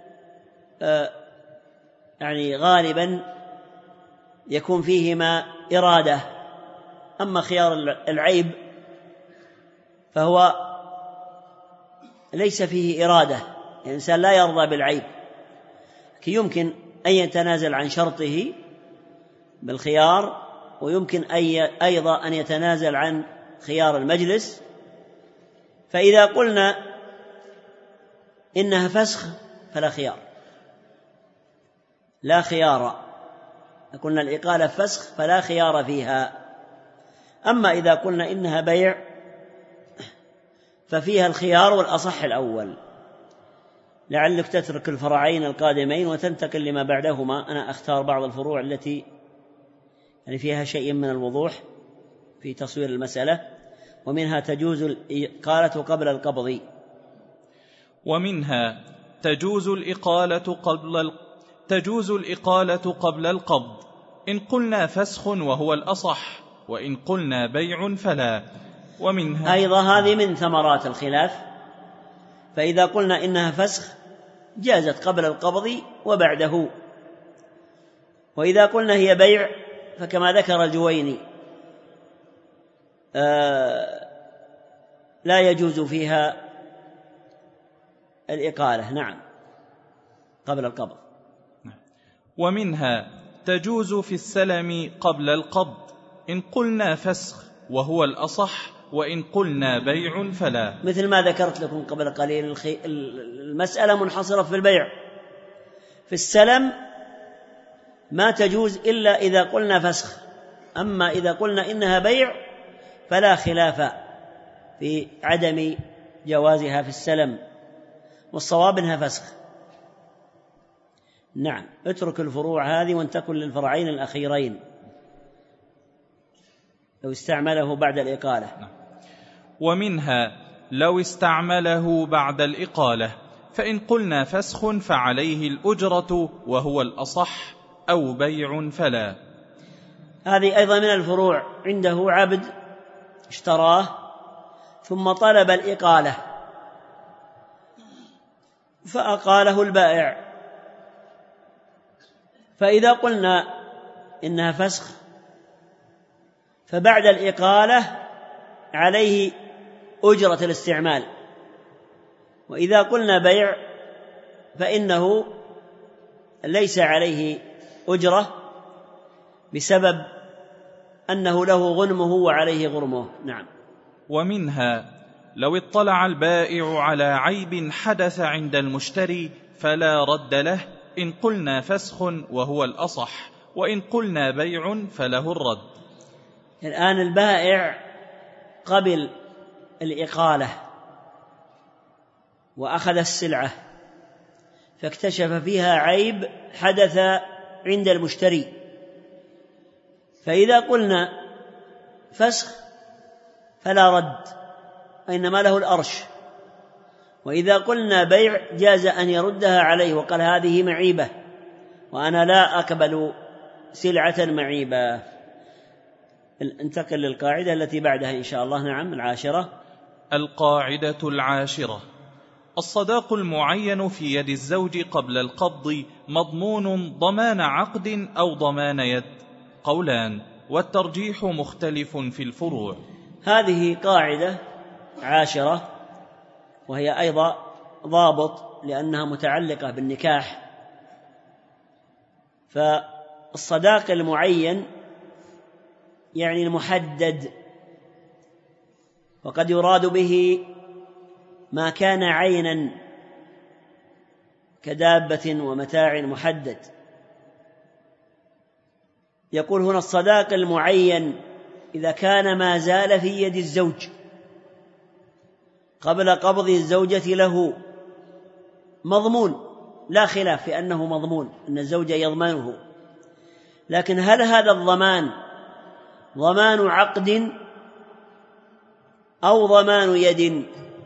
يعني غالبا يكون فيهما إرادة. أما خيار العيب فهو ليس فيه إرادة، الإنسان لا يرضى بالعيب، يمكن أن يتنازل عن شرطه بالخيار، ويمكن أيضا أن يتنازل عن خيار المجلس. فإذا قلنا إنها فسخ فلا خيار، لا خيار، قلنا الإقالة فسخ فلا خيار فيها. أما إذا قلنا إنها بيع ففيها الخيار، والأصح الأول. لعلك تترك الفرعين القادمين وتنتقل لما بعدهما. أنا أختار بعض الفروع التي يعني فيها شيء من الوضوح في تصوير المسألة. ومنها تجوز الإقالة قبل القبض. ومنها تجوز الإقالة قبل القبض إن قلنا فسخ وهو الأصح، وإن قلنا بيع فلا. ومنها أيضا هذه من ثمرات الخلاف. فإذا قلنا إنها فسخ جازت قبل القبض وبعده، وإذا قلنا هي بيع فكما ذكر الجويني لا يجوز فيها الإقالة. نعم، قبل القبض. ومنها تجوز في السلم قبل القبض إن قلنا فسخ وهو الأصح، وإن قلنا بيع فلا. مثل ما ذكرت لكم قبل قليل، المسألة منحصرة في البيع. في السلم ما تجوز إلا إذا قلنا فسخ، أما إذا قلنا إنها بيع فلا خلاف في عدم جوازها في السلم، والصواب إنها فسخ. نعم. اترك الفروع هذه وانتقل للفرعين الأخيرين لو استعمله بعد الإقالة. ومنها لو استعمله بعد الإقالة، فإن قلنا فسخ فعليه الأجرة وهو الأصح، أو بيع فلا. هذه أيضا من الفروع. عنده عبد اشتراه ثم طلب الإقالة فأقاله البائع، فإذا قلنا إنها فسخ فبعد الإقالة عليه أجرة الاستعمال، وإذا قلنا بيع فإنه ليس عليه أجرة بسبب أنه له غنمه وعليه غرمه. نعم. ومنها لو اطلع البائع على عيب حدث عند المشتري فلا رد له إن قلنا فسخ وهو الأصح، وإن قلنا بيع فله الرد. الآن البائع قبل الإقالة وأخذ السلعة فاكتشف فيها عيب حدث عند المشتري، فإذا قلنا فسخ فلا رد، إنما له الأرش. وإذا قلنا بيع جاز أن يردها عليه وقال هذه معيبة وأنا لا أقبل سلعة معيبة. انتقل للقاعدة التي بعدها إن شاء الله. نعم. العاشرة. القاعدة العاشرة: الصداق المعين في يد الزوج قبل القبض مضمون ضمان عقد أو ضمان يد، قولان، والترجيح مختلف في الفروع. هذه قاعدة عاشرة، وهي أيضا ضابط لأنها متعلقة بالنكاح. فالصداق المعين يعني المحدد، وقد يراد به ما كان عينا كدابة ومتاع محدد. يقول هنا الصداق المعين إذا كان ما زال في يد الزوج قبل قبض الزوجة له مضمون، لا خلاف في أنه مضمون، أن الزوج يضمنه، لكن هل هذا الضمان ضمان عقد أو ضمان يد؟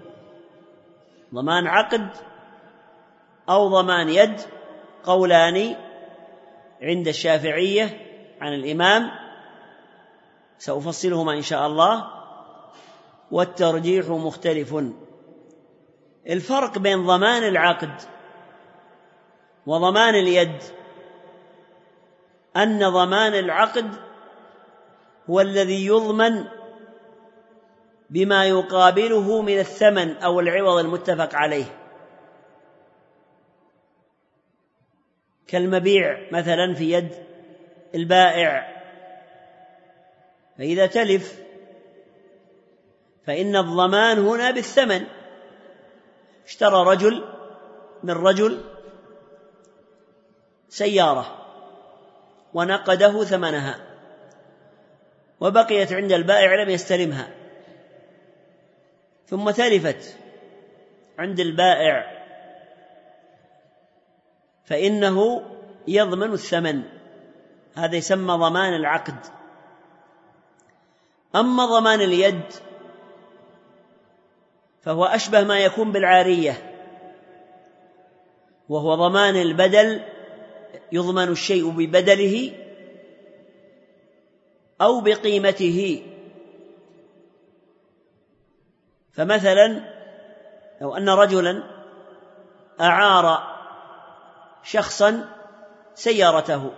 ضمان عقد أو ضمان يد قولان عند الشافعية عن الإمام، سأفصلهما إن شاء الله، والترجيح مختلف. الفرق بين ضمان العقد وضمان اليد أن ضمان العقد هو الذي يضمن بما يقابله من الثمن أو العوض المتفق عليه، كالمبيع مثلا في يد البائع، فإذا تلف فإن الضمان هنا بالثمن. اشترى رجل من رجل سيارة ونقده ثمنها وبقيت عند البائع لم يستلمها، ثم تلفت عند البائع، فإنه يضمن الثمن، هذا يسمى ضمان العقد. أما ضمان اليد فهو أشبه ما يكون بالعارية، وهو ضمان البدل، يضمن الشيء ببدله أو بقيمته. فمثلا لو أن رجلا أعار شخصا سيارته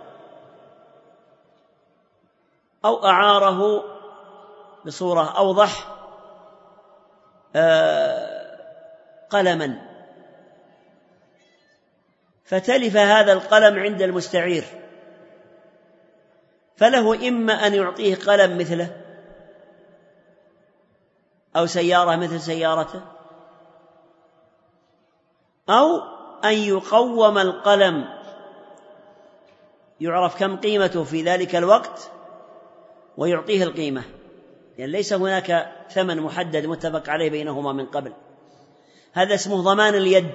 أو أعاره بصورة أوضح قلما، فتلف هذا القلم عند المستعير، فله إما أن يعطيه قلم مثله أو سيارة مثل سيارته، أو أن يقوم القلم يعرف كم قيمته في ذلك الوقت ويعطيه القيمة، يعني ليس هناك ثمن محدد متفق عليه بينهما من قبل. هذا اسمه ضمان اليد،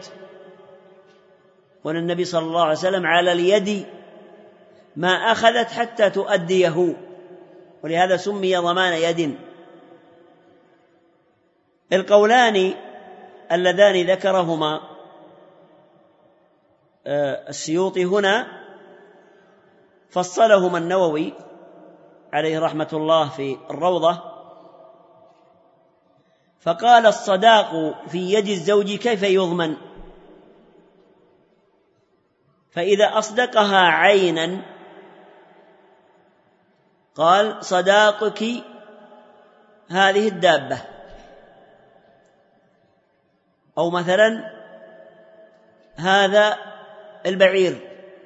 والنبي صلى الله عليه وسلم على اليد ما أخذت حتى تؤديه، ولهذا سمي ضمان يد. القولان اللذان ذكرهما السيوطي هنا فصلهما النووي عليه رحمة الله في الروضة، فقال: الصداق في يد الزوج كيف يضمن؟ فإذا أصدقها عينا قال: صداقك هذه الدابة، أو مثلا هذا البعير،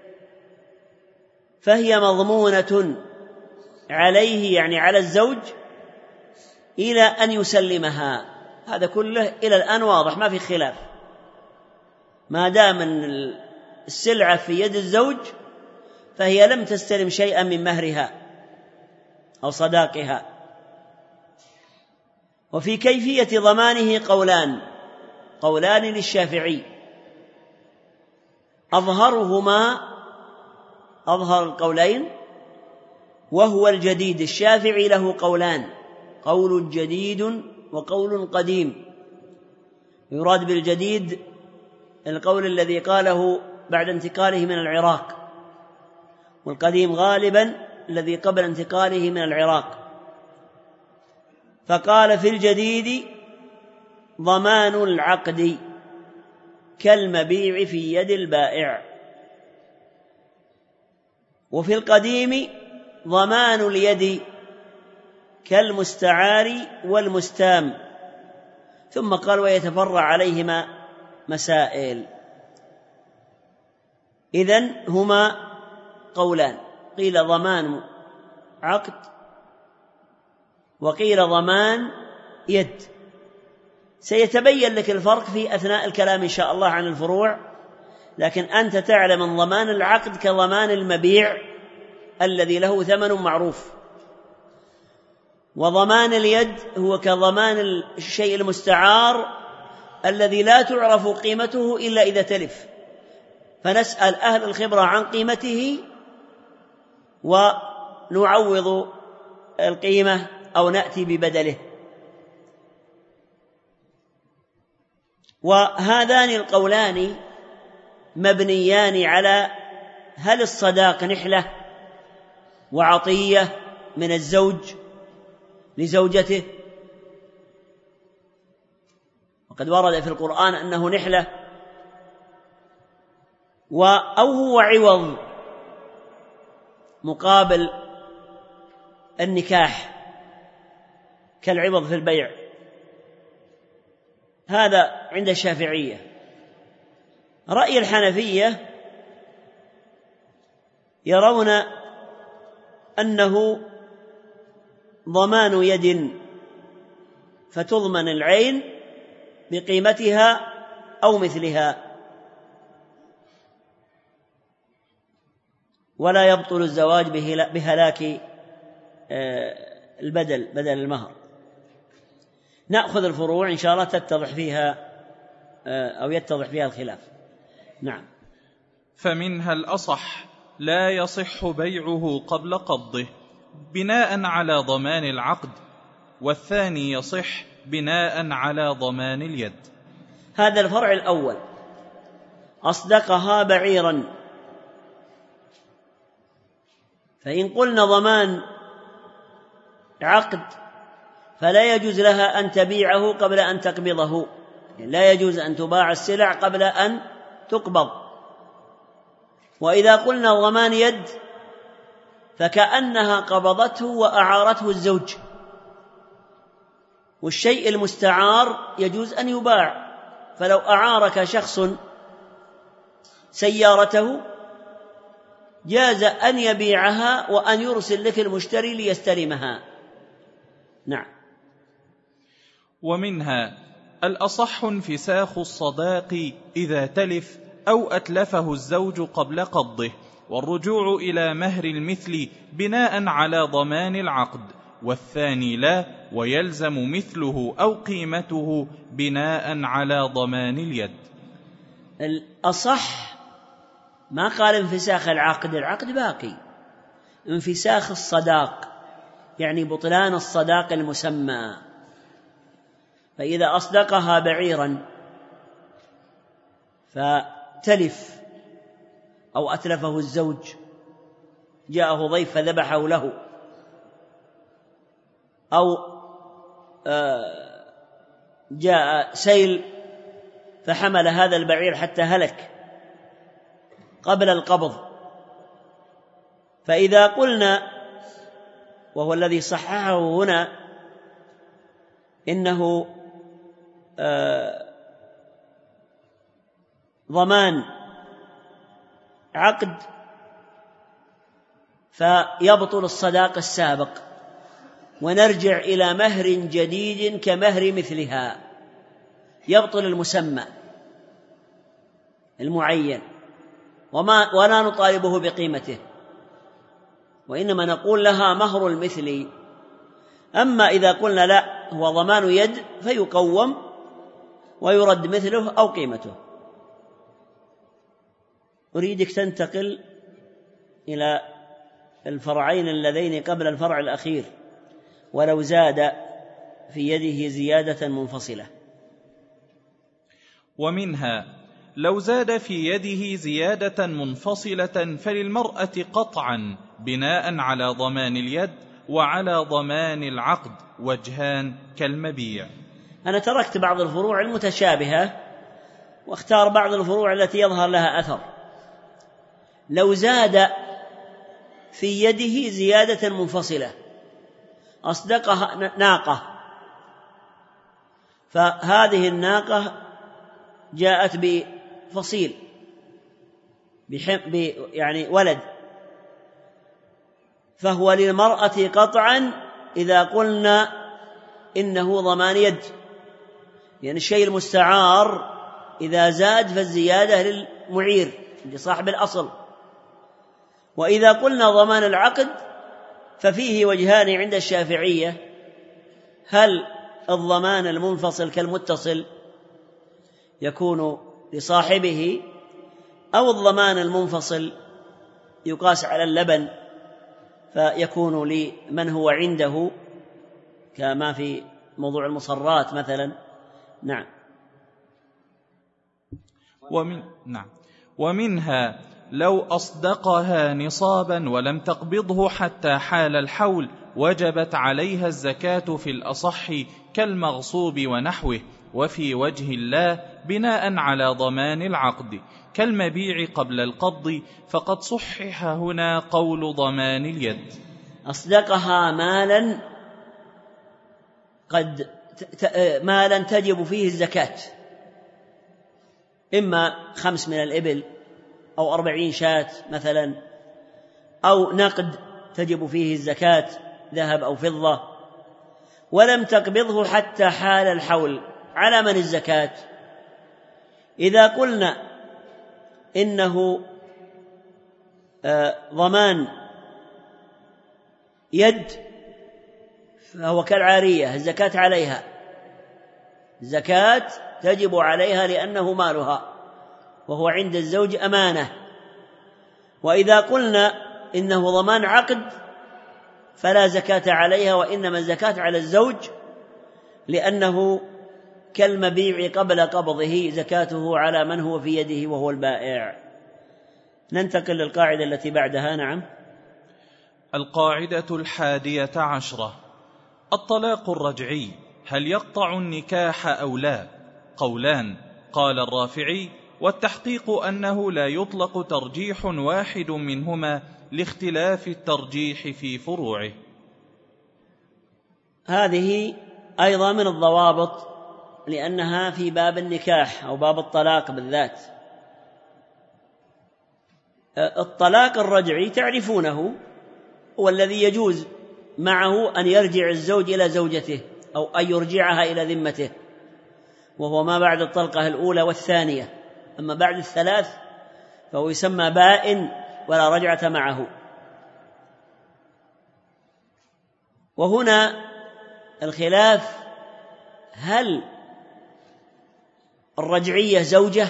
فهي مضمونة عليه، يعني على الزوج، إلى أن يسلمها. هذا كله إلى الآن واضح، ما في خلاف، ما دام السلعة في يد الزوج فهي لم تستلم شيئا من مهرها أو صداقها. وفي كيفية ضمانه قولان للشافعي، أظهر القولين وهو الجديد. الشافعي له قولان: قول جديد وقول قديم. يراد بالجديد القول الذي قاله بعد انتقاله من العراق، والقديم غالبا الذي قبل انتقاله من العراق. فقال: في الجديد ضمان العقد كالمبيع في يد البائع، وفي القديم ضمان اليد كالمستعار والمستام. ثم قال: ويتفرع عليهما مسائل. إذن هما قولان، قيل ضمان عقد وقيل ضمان يد. سيتبين لك الفرق في أثناء الكلام إن شاء الله عن الفروع، لكن أنت تعلم أن ضمان العقد كضمان المبيع الذي له ثمن معروف. وضمان اليد هو كضمان الشيء المستعار الذي لا تعرف قيمته إلا إذا تلف، فنسأل أهل الخبرة عن قيمته ونعوض القيمة أو نأتي ببدله. وهذان القولان مبنيان على هل الصداق نحلة وعطية من الزوج لزوجته، وقد ورد في القرآن أنه نحلة، أو هو عوض مقابل النكاح كالعوض في البيع. هذا عند الشافعية. رأي الحنفية يرون أنه ضمان يد، فتضمن العين بقيمتها أو مثلها، ولا يبطل الزواج بهلاك بدل المهر. نأخذ الفروع إن شاء الله تتضح فيها أو يتضح فيها الخلاف. نعم. فمنها الأصح لا يصح بيعه قبل قبضه بناء على ضمان العقد، والثاني يصح بناء على ضمان اليد. هذا الفرع الأول. أصدقها بعيرا، فإن قلنا ضمان عقد فلا يجوز لها أن تبيعه قبل أن تقبضه، لا يجوز أن تباع السلع قبل أن تقبض. وإذا قلنا ضمان يد فكأنها قبضته وأعارته الزوج، والشيء المستعار يجوز أن يباع. فلو أعارك شخص سيارته جاز أن يبيعها وأن يرسل لك المشتري ليستلمها. نعم. ومنها الأصح انفساخ الصداق إذا تلف أو أتلفه الزوج قبل قبضه، والرجوع إلى مهر المثل بناء على ضمان العقد، والثاني لا، ويلزم مثله أو قيمته بناء على ضمان اليد. الأصح ما قال انفساخ العقد، العقد باقي. انفساخ الصداق يعني بطلان الصداق المسمى. فإذا أصدقها بعيرا فتلف أو أتلفه الزوج، جاءه ضيف فذبحه له، أو جاء سيل فحمل هذا البعير حتى هلك قبل القبض، فإذا قلنا، وهو الذي صححه هنا، إنه ضمان عقد فيبطل الصداق السابق، ونرجع إلى مهر جديد كمهر مثلها، يبطل المسمى المعين ولا نطالبه بقيمته، وإنما نقول لها مهر المثل. أما إذا قلنا لا، هو ضمان يد فيقوم ويرد مثله أو قيمته. أريدك تنتقل إلى الفرعين اللذين قبل الفرع الأخير، ولو زاد في يده زيادة منفصلة. ومنها لو زاد في يده زيادة منفصلة فللمرأة قطعا بناء على ضمان اليد وعلى ضمان العقد وجهان كالمبيع. أنا تركت بعض الفروع المتشابهة واختار بعض الفروع التي يظهر لها أثر. لو زاد في يده زيادة منفصلة، أصدقها ناقة، فهذه الناقة جاءت بفصيل يعني ولد، فهو للمرأة قطعا إذا قلنا إنه ضمان يد، يعني الشيء المستعار إذا زاد فالزيادة للمعير لصاحب الأصل. وإذا قلنا ضمان العقد ففيه وجهان عند الشافعية، هل الضمان المنفصل كالمتصل يكون لصاحبه، أو الضمان المنفصل يقاس على اللبن فيكون لمن هو عنده، كما في موضوع المصرات مثلا. نعم. ومنها لو أصدقها نصابا ولم تقبضه حتى حال الحول وجبت عليها الزكاة في الأصح كالمغصوب ونحوه، وفي وجه الله بناء على ضمان العقد كالمبيع قبل القبض، فقد صحح هنا قول ضمان اليد. أصدقها مالا تجب فيه الزكاة، إما 5 من الإبل أو 40 شاة مثلا، أو نقد تجب فيه الزكاة ذهب أو فضة، ولم تقبضه حتى حال الحول. على من الزكاة؟ إذا قلنا إنه ضمان يد فهو كالعارية، الزكاة عليها، الزكاة تجب عليها لأنه مالها وهو عند الزوج أمانة. وإذا قلنا إنه ضمان عقد فلا زكاة عليها، وإنما الزكاة على الزوج، لأنه كالمبيع قبل قبضه، زكاته على من هو في يده وهو البائع. ننتقل للقاعدة التي بعدها. نعم. القاعدة 11: الطلاق الرجعي هل يقطع النكاح أو لا؟ قولان. قال الرافعي: والتحقيق أنه لا يطلق ترجيح واحد منهما لاختلاف الترجيح في فروعه. هذه أيضا من الضوابط، لأنها في باب النكاح أو باب الطلاق بالذات. الطلاق الرجعي تعرفونه، هو الذي يجوز معه أن يرجع الزوج إلى زوجته أو أن يرجعها إلى ذمته، وهو ما بعد الطلقة الأولى والثانية. أما بعد الثلاث فهو يسمى بائن ولا رجعة معه. وهنا الخلاف: هل الرجعية زوجة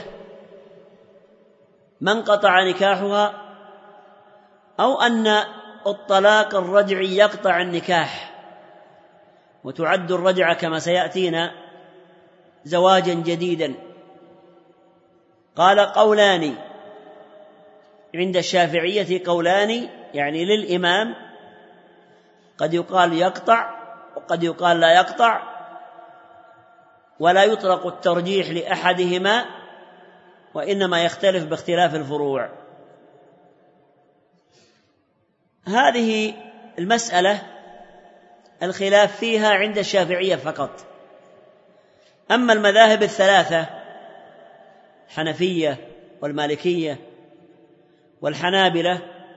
من قطع نكاحها، أو أن الطلاق الرجعي يقطع النكاح وتعد الرجعة كما سيأتينا زواجا جديدا؟ قال قولان عند الشافعية، قولان يعني للإمام، قد يقال يقطع وقد يقال لا يقطع، ولا يطلق الترجيح لأحدهما، وإنما يختلف باختلاف الفروع. هذه المسألة الخلاف فيها عند الشافعية فقط. أما المذاهب الثلاثة، الحنفية والمالكية والحنابلة،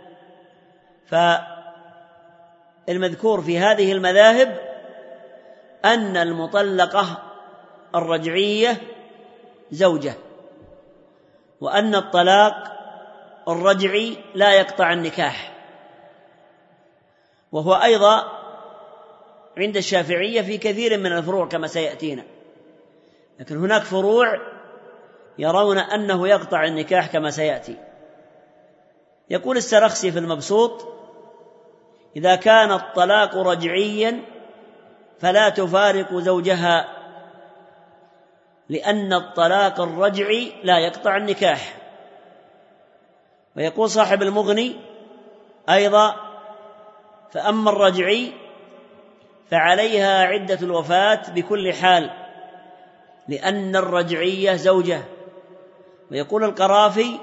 فالمذكور في هذه المذاهب أن المطلقة الرجعية زوجة، وأن الطلاق الرجعي لا يقطع النكاح. وهو أيضا عند الشافعية في كثير من الفروع كما سيأتينا، لكن هناك فروع يرون أنه يقطع النكاح كما سيأتي. يقول السرخسي في المبسوط: إذا كان الطلاق رجعيا فلا تفارق زوجها، لأن الطلاق الرجعي لا يقطع النكاح. ويقول صاحب المغني أيضا: فأما الرجعي فعليها عدة الوفاة بكل حال، لأن الرجعية زوجة. ويقول القرافي: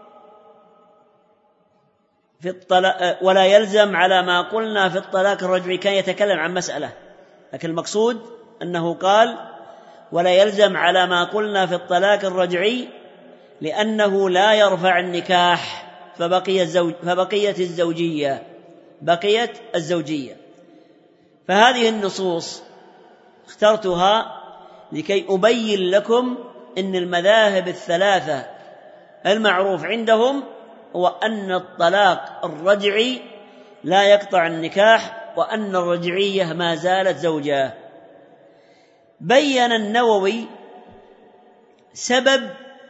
في الطلاق ولا يلزم على ما قلنا في الطلاق الرجعي. كان يتكلم عن مسألة، لكن المقصود أنه قال: ولا يلزم على ما قلنا في الطلاق الرجعي، لأنه لا يرفع النكاح فبقيت الزوجية. فهذه النصوص اخترتها لكي أبين لكم أن المذاهب الثلاثة المعروف عندهم هو أن الطلاق الرجعي لا يقطع النكاح، وأن الرجعية ما زالت زوجة. بين النووي سبب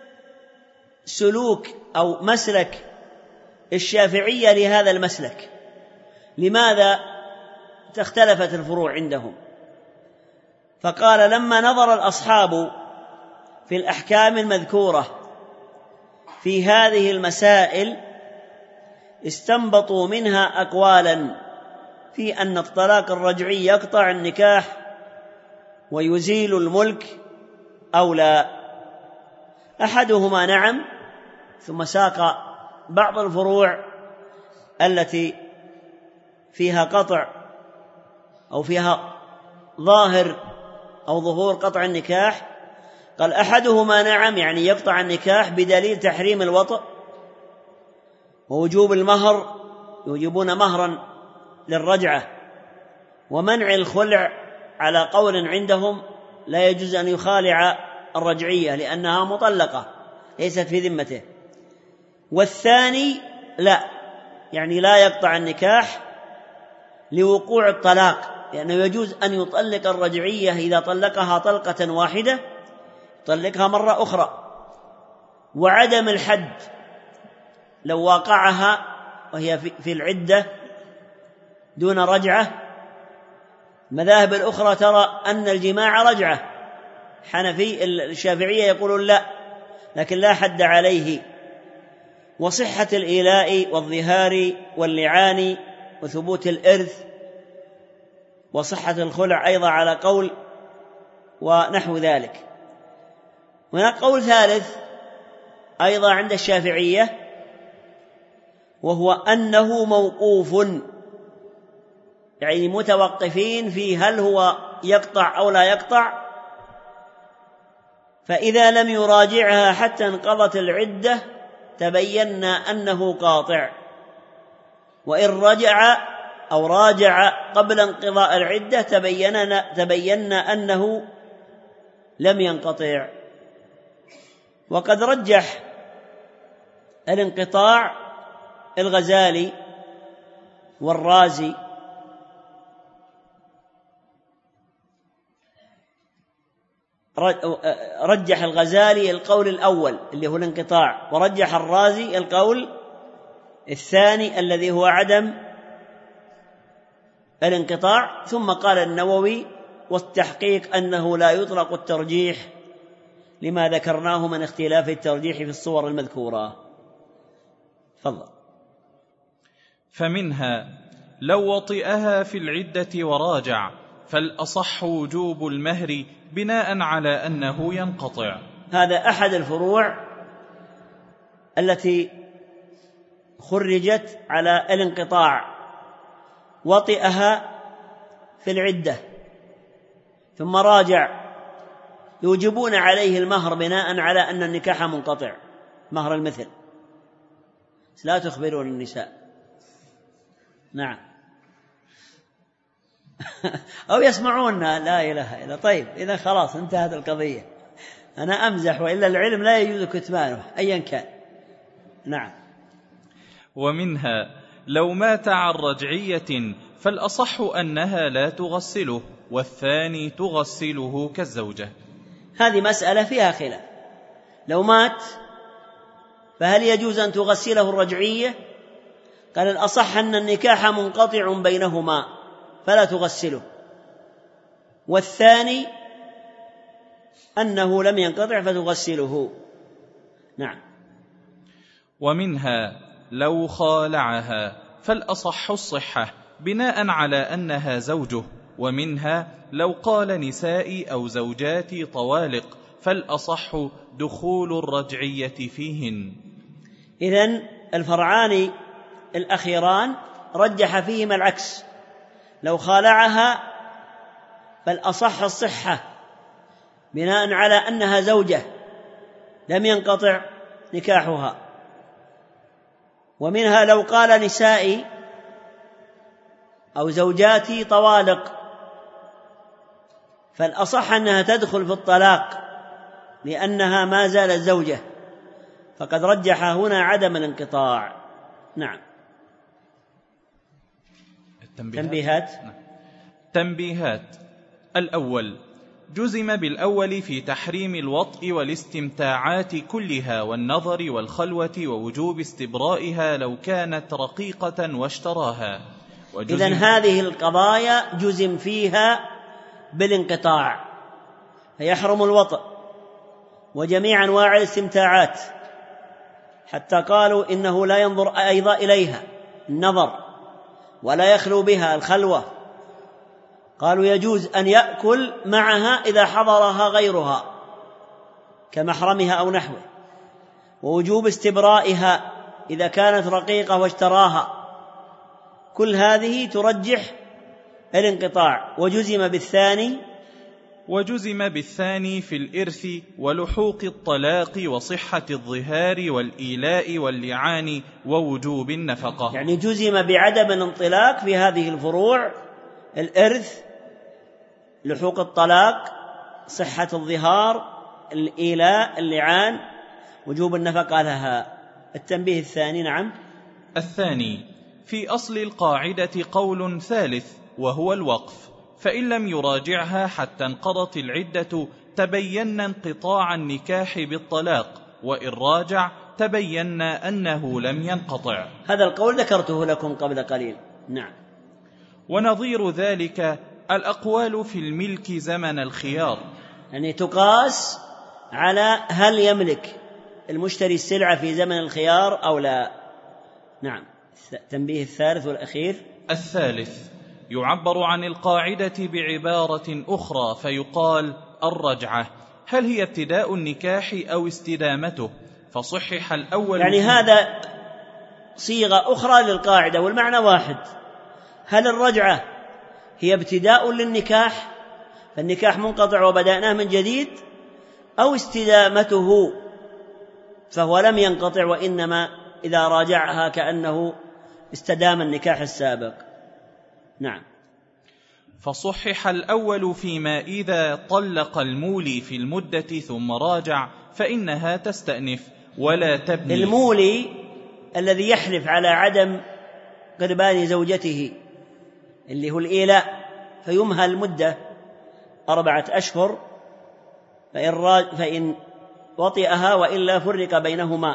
سلوك أو مسلك الشافعية لهذا المسلك، لماذا اختلفت الفروع عندهم. فقال: لما نظر الأصحاب في الأحكام المذكورة في هذه المسائل استنبطوا منها أقوالا في أن الطلاق الرجعي يقطع النكاح ويزيل الملك أو لا. أحدهما نعم، ثم ساق بعض الفروع التي فيها قطع أو فيها ظاهر أو ظهور قطع النكاح. قال: أحدهما نعم، يعني يقطع النكاح بدليل تحريم الوطء ووجوب المهر، يوجبون مهرا للرجعة، ومنع الخلع على قول عندهم لا يجوز أن يخالع الرجعية لأنها مطلقة ليست في ذمته. والثاني لا، يعني لا يقطع النكاح لوقوع الطلاق، لأنه يجوز أن يطلق الرجعية إذا طلقها طلقة واحدة يطلقها مرة أخرى. وعدم الحد لو واقعها وهي في العدة دون رجعة. المذاهب الأخرى ترى أن الجماع رجعة، حنفي الشافعية يقولون لا، لكن لا حد عليه. وصحة الإيلاء والظهار واللعان وثبوت الإرث وصحة الخلع أيضا على قول ونحو ذلك. هناك قول ثالث أيضا عند الشافعية، وهو أنه موقوف، يعني متوقفين في هل هو يقطع أو لا يقطع. فإذا لم يراجعها حتى انقضت العدة تبين أنه قاطع، وإن رجع أو راجع قبل انقضاء العدة تبين أنه لم ينقطع. وقد رجح الانقطاع الغزالي والرازي، رجح الغزالي القول الأول اللي هو الانقطاع، ورجح الرازي القول الثاني الذي هو عدم الانقطاع. ثم قال النووي: والتحقيق أنه لا يطلق الترجيح لما ذكرناه من اختلاف الترجيح في الصور المذكورة. تفضل. فمنها لو وطئها في العدة وراجع فالأصح وجوب المهر بناء على أنه ينقطع. هذا أحد الفروع التي خرجت على الانقطاع. وطئها في العدة ثم راجع يوجبون عليه المهر بناء على أن النكاح منقطع، مهر المثل. لا تخبرون النساء. نعم. أو يسمعوننا لا إله إلا. طيب إذا خلاص انتهت القضية. أنا أمزح، وإلا العلم لا يجوز كتمانه أيا كان. نعم. ومنها لو مات عن رجعية فالأصح أنها لا تغسله، والثاني تغسله كالزوجة. هذه مسألة فيها خلاف. لو مات فهل يجوز أن تغسله الرجعية؟ قال الأصح أن النكاح منقطع بينهما فلا تغسله، والثاني أنه لم ينقطع فتغسله. نعم. ومنها لو خالعها فالأصح الصحة بناء على أنها زوجه. ومنها لو قال نسائي أو زوجاتي طوالق فالأصح دخول الرجعية فيهن. إذن الفرعان الأخيران رجح فيهما العكس. لو خالعها فالأصح الصحة بناء على أنها زوجة لم ينقطع نكاحها. ومنها لو قال نسائي أو زوجاتي طوالق فالأصح أنها تدخل في الطلاق لأنها ما زالت زوجة، فقد رجح هنا عدم الانقطاع. نعم. تنبيهات. الأول: جزم بالأول في تحريم الوطء والاستمتاعات كلها والنظر والخلوة ووجوب استبرائها لو كانت رقيقة واشتراها. إذن هذه القضايا جزم فيها بالانقطاع، فيحرم الوطء وجميع أنواع الاستمتاعات، حتى قالوا إنه لا ينظر أيضا إليها النظر ولا يخلو بها الخلوة. قالوا يجوز أن يأكل معها إذا حضرها غيرها كمحرمها أو نحوه، ووجوب استبرائها إذا كانت رقيقة واشتراها، كل هذه ترجح الانقطاع. وجزم بالثاني في الإرث ولحوق الطلاق وصحة الظهار والإيلاء واللعان ووجوب النفقة. يعني جزم بعدم الانطلاق في هذه الفروع: الإرث، لحوق الطلاق، صحة الظهار، الإيلاء، اللعان، وجوب النفقة لها. التنبيه الثاني. نعم. الثاني: في أصل القاعدة قول ثالث وهو الوقف، فإن لم يراجعها حتى انقضت العدة تبين انقطاع النكاح بالطلاق، وإن راجع تبين أنه لم ينقطع. هذا القول ذكرته لكم قبل قليل. نعم. ونظير ذلك الأقوال في الملك زمن الخيار، يعني تقاس على هل يملك المشتري السلعة في زمن الخيار أو لا. نعم. التنبيه الثالث والأخير. الثالث: يعبر عن القاعدة بعبارة أخرى فيقال الرجعة، هل هي ابتداء النكاح أو استدامته؟ فصحح الأول، يعني هذا صيغة أخرى للقاعدة والمعنى واحد. هل الرجعة هي ابتداء للنكاح فالنكاح منقطع وبدأناه من جديد، أو استدامته فهو لم ينقطع وإنما إذا راجعها كأنه استدام النكاح السابق. نعم. فصحح الأول فيما إذا طلق المولي في المدة ثم راجع فإنها تستأنف ولا تبني. المولي الذي يحلف على عدم قربان زوجته اللي هو الإيلاء، فيمهل مدة 4 أشهر، فإن وطئها وإلا فرق بينهما.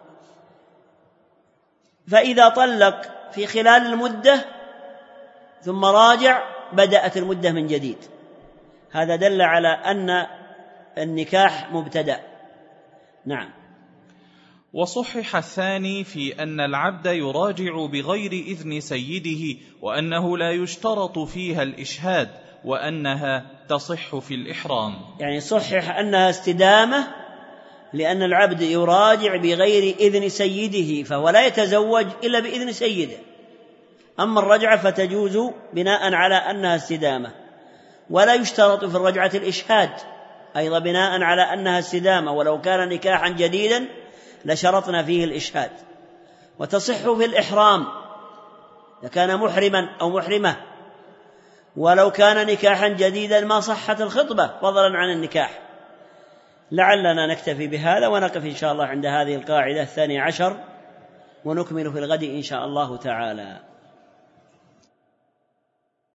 فإذا طلق في خلال المدة ثم راجع بدأت المدة من جديد. هذا دل على أن النكاح مبتدأ. نعم. وصحح الثاني في أن العبد يراجع بغير إذن سيده، وأنه لا يشترط فيها الإشهاد، وأنها تصح في الإحرام. يعني صحح أنها استدامة لأن العبد يراجع بغير إذن سيده، فهو لا يتزوج إلا بإذن سيده. أما الرجعة فتجوز بناء على أنها استدامة، ولا يشترط في الرجعة الإشهاد أيضا بناء على أنها استدامة، ولو كان نكاحا جديدا لشرطنا فيه الإشهاد. وتصح في الإحرام إذا كان محرما أو محرمة، ولو كان نكاحا جديدا ما صحت الخطبة فضلا عن النكاح. لعلنا نكتفي بهذا ونقف إن شاء الله عند هذه القاعدة 12، ونكمل في الغد إن شاء الله تعالى.